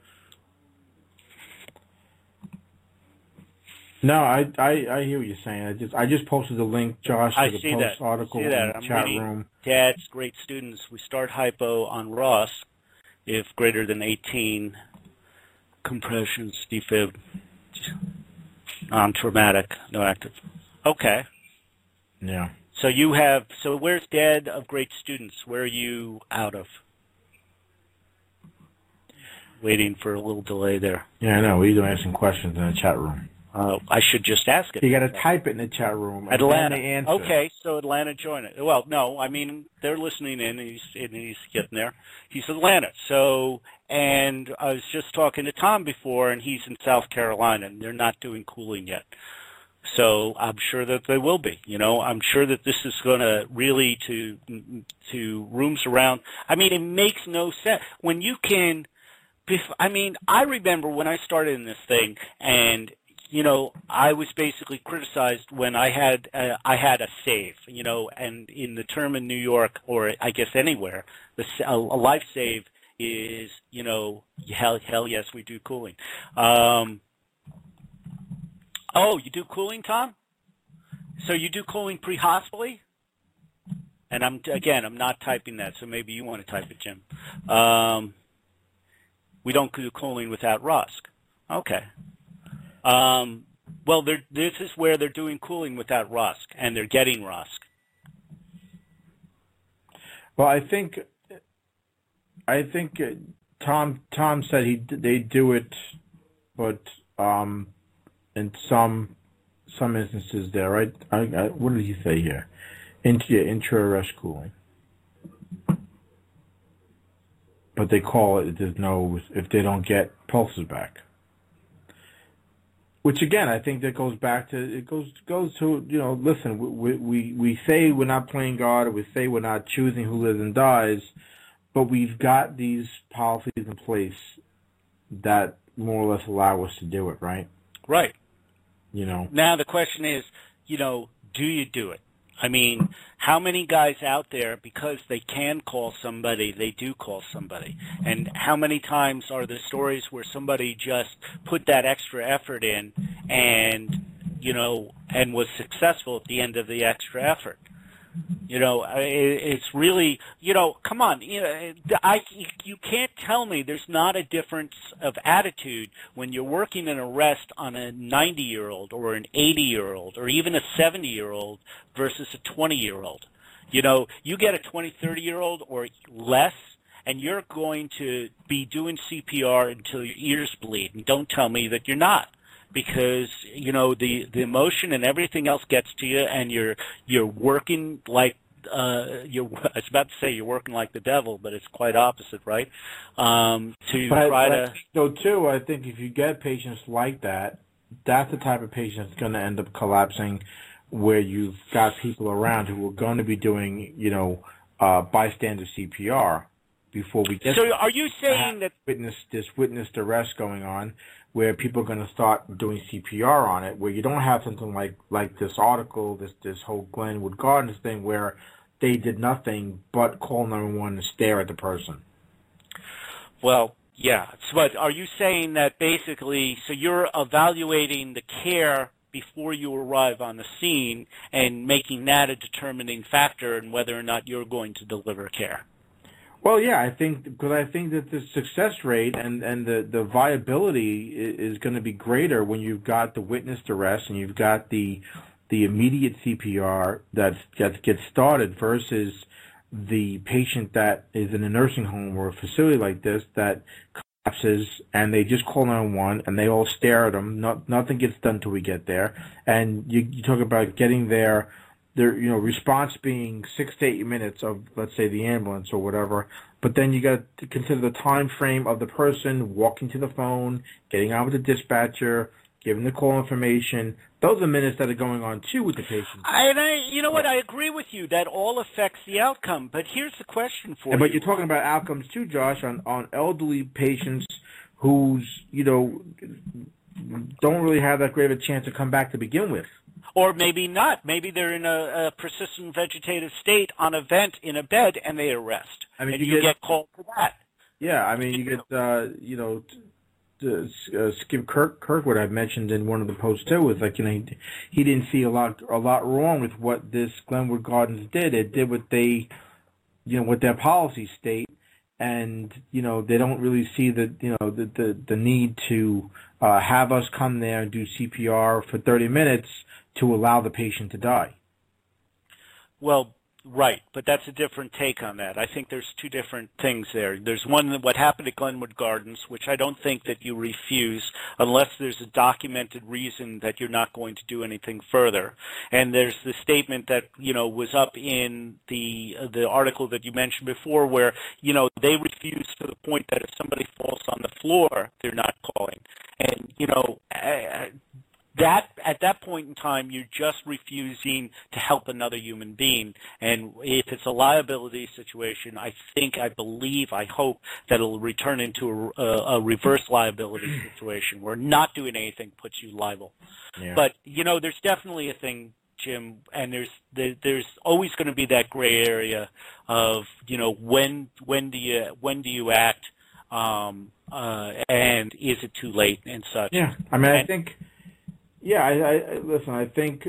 No, I, I, I hear what you're saying. I just I just posted the link, Josh, to I the see post that. article see that. in the I'm chat reading room. Dad's great students. We start hypo on R O S if greater than eighteen compressions, defib, non-traumatic, no active. Okay. Yeah. So you have, so where's Dad of great students? Where are you out of? Waiting for a little delay there. Yeah, I know. We're asking questions in the chat room. Uh, I should just ask it. You got to type it in the chat room. Atlanta. And they answer. Okay, so Atlanta join it. Well, no, I mean, they're listening in, and he's, and he's getting there. He's Atlanta. So, and I was just talking to Tom before, and he's in South Carolina, and they're not doing cooling yet. So I'm sure that they will be. You know, I'm sure that this is going to really to to rooms around. I mean, it makes no sense when you can. I mean, I remember when I started in this thing, and you know, I was basically criticized when I had uh, I had a save. You know, and in the term in New York, or I guess anywhere, the a, a life save is, you know, hell hell yes, we do cooling. Um, Oh, you do cooling, Tom? So you do cooling pre-hospitally? And I'm again, I'm not typing that, so maybe you want to type it, Jim. Um, we don't do cooling without R O S C. Okay. Um, well, this is where they're doing cooling without R O S C, and they're getting R O S C. Well, I think, I think Tom Tom said he they do it, but um, in some some instances there, right? I, I, what did he say here? Intra intra-arrest cooling. But they call it, there's no, if they don't get pulses back. Which again, I think that goes back to, it goes goes to, you know, listen, we we, we say we're not playing God, or we say we're not choosing who lives and dies, but we've got these policies in place that more or less allow us to do it, right? Right. You know. Now the question is, you know, do you do it? I mean, how many guys out there, because they can call somebody, they do call somebody? And how many times are the stories where somebody just put that extra effort in and, you know, and was successful at the end of the extra effort? You know, it's really, you know, come on, you know, I, you can't tell me there's not a difference of attitude when you're working an arrest on a ninety-year-old or an eighty-year-old or even a seventy-year-old versus a twenty-year-old. You know, you get a twenty, thirty-year-old or less, and you're going to be doing C P R until your ears bleed. And don't tell me that you're not. Because, you know, the, the emotion and everything else gets to you, and you're you're working like uh, you're. I was about to say you're working like the devil, but it's quite opposite, right? Um, to but try I, to. So too, I think if you get patients like that, that's the type of patient that's going to end up collapsing, where you've got people around who are going to be doing, you know, uh, bystander C P R before we get. So, are you saying that witness this witnessed arrest going on, where people are going to start doing C P R on it, where you don't have something like, like this article, this this whole Glenwood Gardens thing, where they did nothing but call nine one one and stare at the person? Well, yeah. But are you saying that basically, so you're evaluating the care before you arrive on the scene and making that a determining factor in whether or not you're going to deliver care? Well, yeah, I think because I think that the success rate and, and the, the viability is, is going to be greater when you've got the witnessed arrest and you've got the the immediate C P R that gets gets started versus the patient that is in a nursing home or a facility like this that collapses and they just call nine one one and they all stare at them. Not, nothing gets done till we get there. And you, you talk about getting there. Their, you know, response being six to eight minutes of, let's say, the ambulance or whatever. But then you got to consider the time frame of the person walking to the phone, getting on with the dispatcher, giving the call information. Those are minutes that are going on too with the patient. And I, you know what? I agree with you. That all affects the outcome. But here's the question for and, you. But you're talking about outcomes too, Josh, on on elderly patients who's, you know, don't really have that great of a chance to come back to begin with. Or maybe not. Maybe they're in a, a persistent vegetative state on a vent in a bed and they arrest. I mean, and you, you get, get called for that. Yeah, I mean, you get, uh, you know, uh, Skip Kirk, Kirkwood I mentioned in one of the posts too, was like, you know, he, he didn't see a lot a lot wrong with what this Glenwood Gardens did. It did what they, you know, what their policies state, and you know they don't really see the you know the the, the need to uh, have us come there and do C P R for thirty minutes to allow the patient to die. Well, right, but that's a different take on that. I think there's two different things there. There's one, what happened at Glenwood Gardens, which I don't think that you refuse unless there's a documented reason that you're not going to do anything further. And there's the statement that, you know, was up in the uh, the article that you mentioned before where, you know, they refuse to the point that if somebody falls on the floor, they're not calling. And, you know, uh, That at that point in time, you're just refusing to help another human being. And if it's a liability situation, I think, I believe, I hope that it'll return into a, a reverse liability situation where not doing anything puts you liable. Yeah. But, you know, there's definitely a thing, Jim, and there's there, there's always going to be that gray area of, you know, when when do you when do you act, um, uh, and is it too late and such. Yeah, I mean, and, I think. Yeah, I, I listen. I think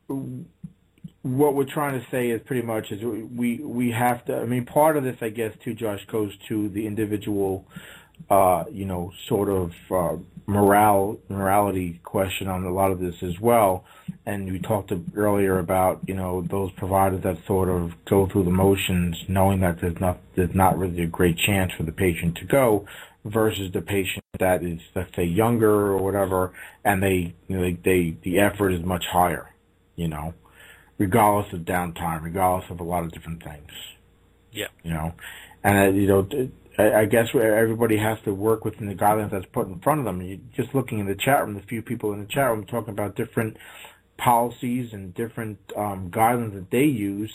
what we're trying to say is pretty much is we we have to. I mean, part of this, I guess, too, Josh, goes to the individual uh, you know, sort of uh, morale morality question on a lot of this as well. And we talked earlier about, you know, those providers that sort of go through the motions, knowing that there's not there's not really a great chance for the patient to go, versus the patient that is, let's say, younger or whatever, and they, you know, they, they the effort is much higher, you know, regardless of downtime, regardless of a lot of different things. Yeah. You know, and uh, you know. I guess everybody has to work within the guidelines that's put in front of them. You, just looking in the chat room, the few people in the chat room talking about different policies and different um, guidelines that they use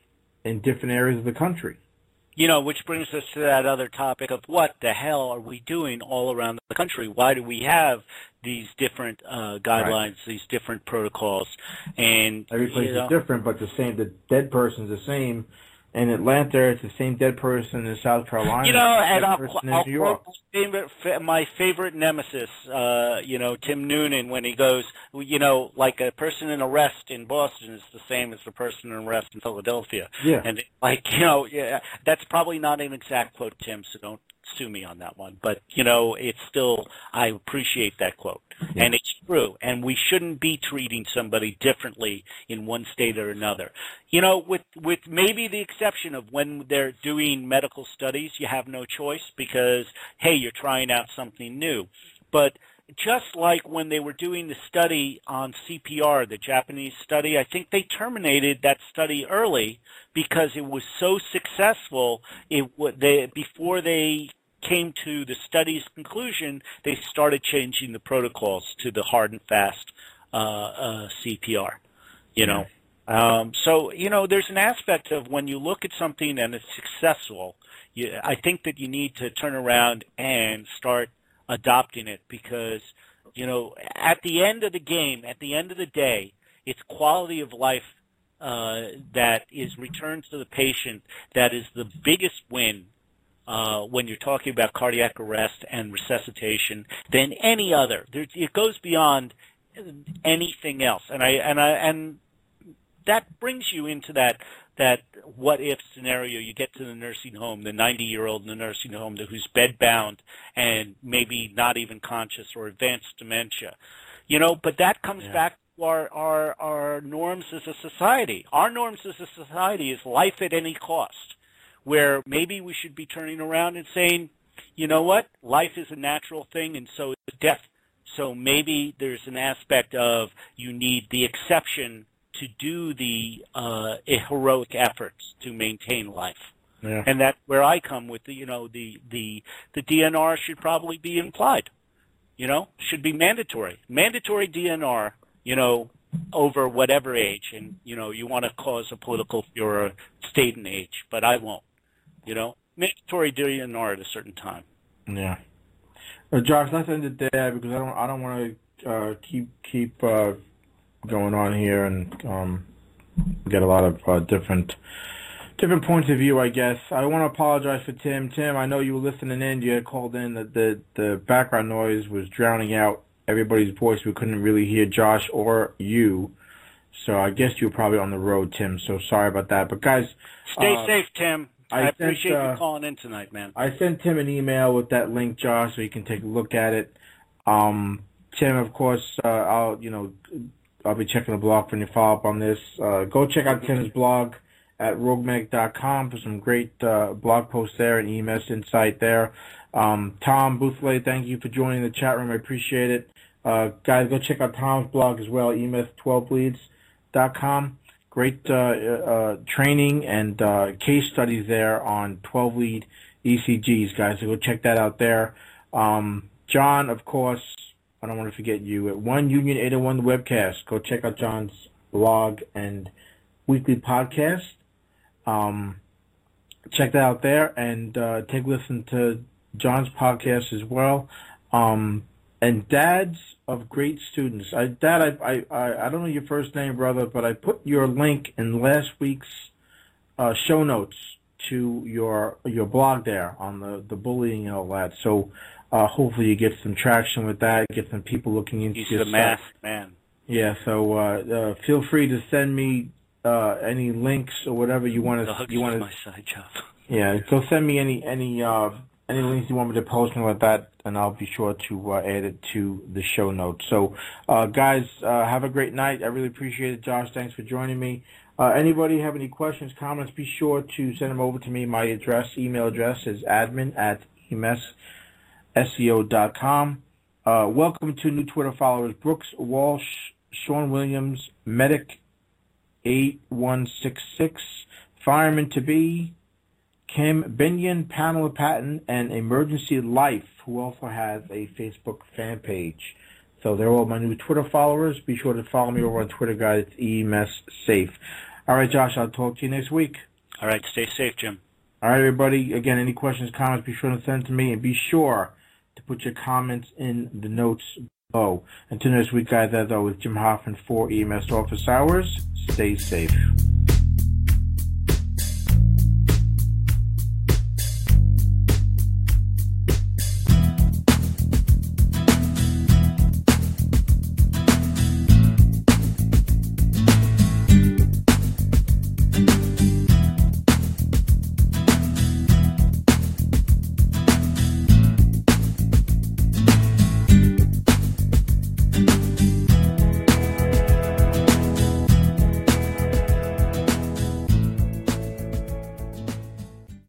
in different areas of the country. You know, which brings us to that other topic of what the hell are we doing all around the country? Why do we have these different uh, guidelines, right. these different protocols? And every place you know, is different, but the same. The dead person's the same. In Atlanta, it's the same dead person in South Carolina. You know, and I'll, I'll New York. quote my favorite, my favorite nemesis, uh, you know, Tim Noonan, when he goes, you know, like a person in arrest in Boston is the same as the person in arrest in Philadelphia. Yeah. And, like, you know, yeah, that's probably not an exact quote, Tim, so don't sue me on that one. But, you know, it's still, I appreciate that quote. Yeah. And it's true. And we shouldn't be treating somebody differently in one state or another. You know, with, with maybe the exception of when they're doing medical studies, you have no choice because, hey, you're trying out something new. But just like when they were doing the study on C P R, the Japanese study, I think they terminated that study early because it was so successful. It they, before they came to the study's conclusion, they started changing the protocols to the hard and fast uh, uh, C P R. You know, um, so you know, there's an aspect of when you look at something and it's successful. You, I think that you need to turn around and start adopting it because, you know, at the end of the game, at the end of the day, it's quality of life uh, that is returned to the patient that is the biggest win uh, when you're talking about cardiac arrest and resuscitation than any other. There, it goes beyond anything else, and I and I and that brings you into that that what if scenario. You get to the nursing home, the ninety-year-old in the nursing home who's bedbound and maybe not even conscious or advanced dementia, you know. But that comes yeah. back to our, our our norms as a society. Our norms as a society is life at any cost, where maybe we should be turning around and saying, you know what, life is a natural thing, and so is death. So maybe there's an aspect of you need the exception to do the uh, heroic efforts to maintain life. Yeah. And that's where I come with the, you know, the, the, the D N R should probably be implied, you know, should be mandatory. Mandatory D N R, you know, over whatever age. And, you know, you want to cause a political furor, state and age, but I won't, you know. Mandatory D N R at a certain time. Yeah. Uh, Josh, let's end it there because I don't, I don't want to uh, keep, keep, uh, going on here and um, get a lot of uh, different different points of view, I guess. I want to apologize for Tim. Tim, I know you were listening in. You had called in that the, the background noise was drowning out everybody's voice. We couldn't really hear Josh or you. So I guess you were probably on the road, Tim. So sorry about that. But, guys. Stay uh, safe, Tim. I, I appreciate sent, uh, you calling in tonight, man. I sent Tim an email with that link, Josh, so you can take a look at it. Um, Tim, of course, uh, I'll, you know, I'll be checking the blog for any follow-up on this. Uh, go check out Tim's blog at rogue medic dot com for some great uh, blog posts there and E M S insight there. Um, Tom Boothway, thank you for joining the chat room. I appreciate it. Uh, guys, go check out Tom's blog as well, E M S twelve leads dot com. Great uh, uh, training and uh, case studies there on twelve lead E C Gs, guys. So go check that out there. Um, John, of course, I don't want to forget you at One Union eight oh one the webcast. Go check out John's blog and weekly podcast. Um, check that out there and uh, take a listen to John's podcast as well. Um, and Dads of Great Students. I, Dad, I, I, I don't know your first name, brother, but I put your link in last week's uh, show notes to your your blog there on the, the bullying and all that. So uh, hopefully you get some traction with that, get some people looking into He's the masked man. Yeah, so uh, uh, feel free to send me uh, any links or whatever you want to. You want my side job. Yeah, go send me any any uh, any links you want me to post and like that, and I'll be sure to uh, add it to the show notes. So, uh, guys, uh, have a great night. I really appreciate it. Josh, thanks for joining me. Uh, anybody have any questions, comments, be sure to send them over to me. My address, email address is admin at E M S S E O dot com. Uh, welcome to new Twitter followers, Brooks Walsh, Sean Williams, Medic eight one six six, Fireman to be, Kim Binion, Pamela Patton, and Emergency Life, who also has a Facebook fan page. So they're all my new Twitter followers. Be sure to follow me over on Twitter, guys. It's E M S Safe. All right, Josh, I'll talk to you next week. All right, stay safe, Jim. All right, everybody. Again, any questions, comments, be sure to send them to me, and be sure to put your comments in the notes below. Until next week, guys, as always, Jim Hoffman for E M S Office Hours. Stay safe.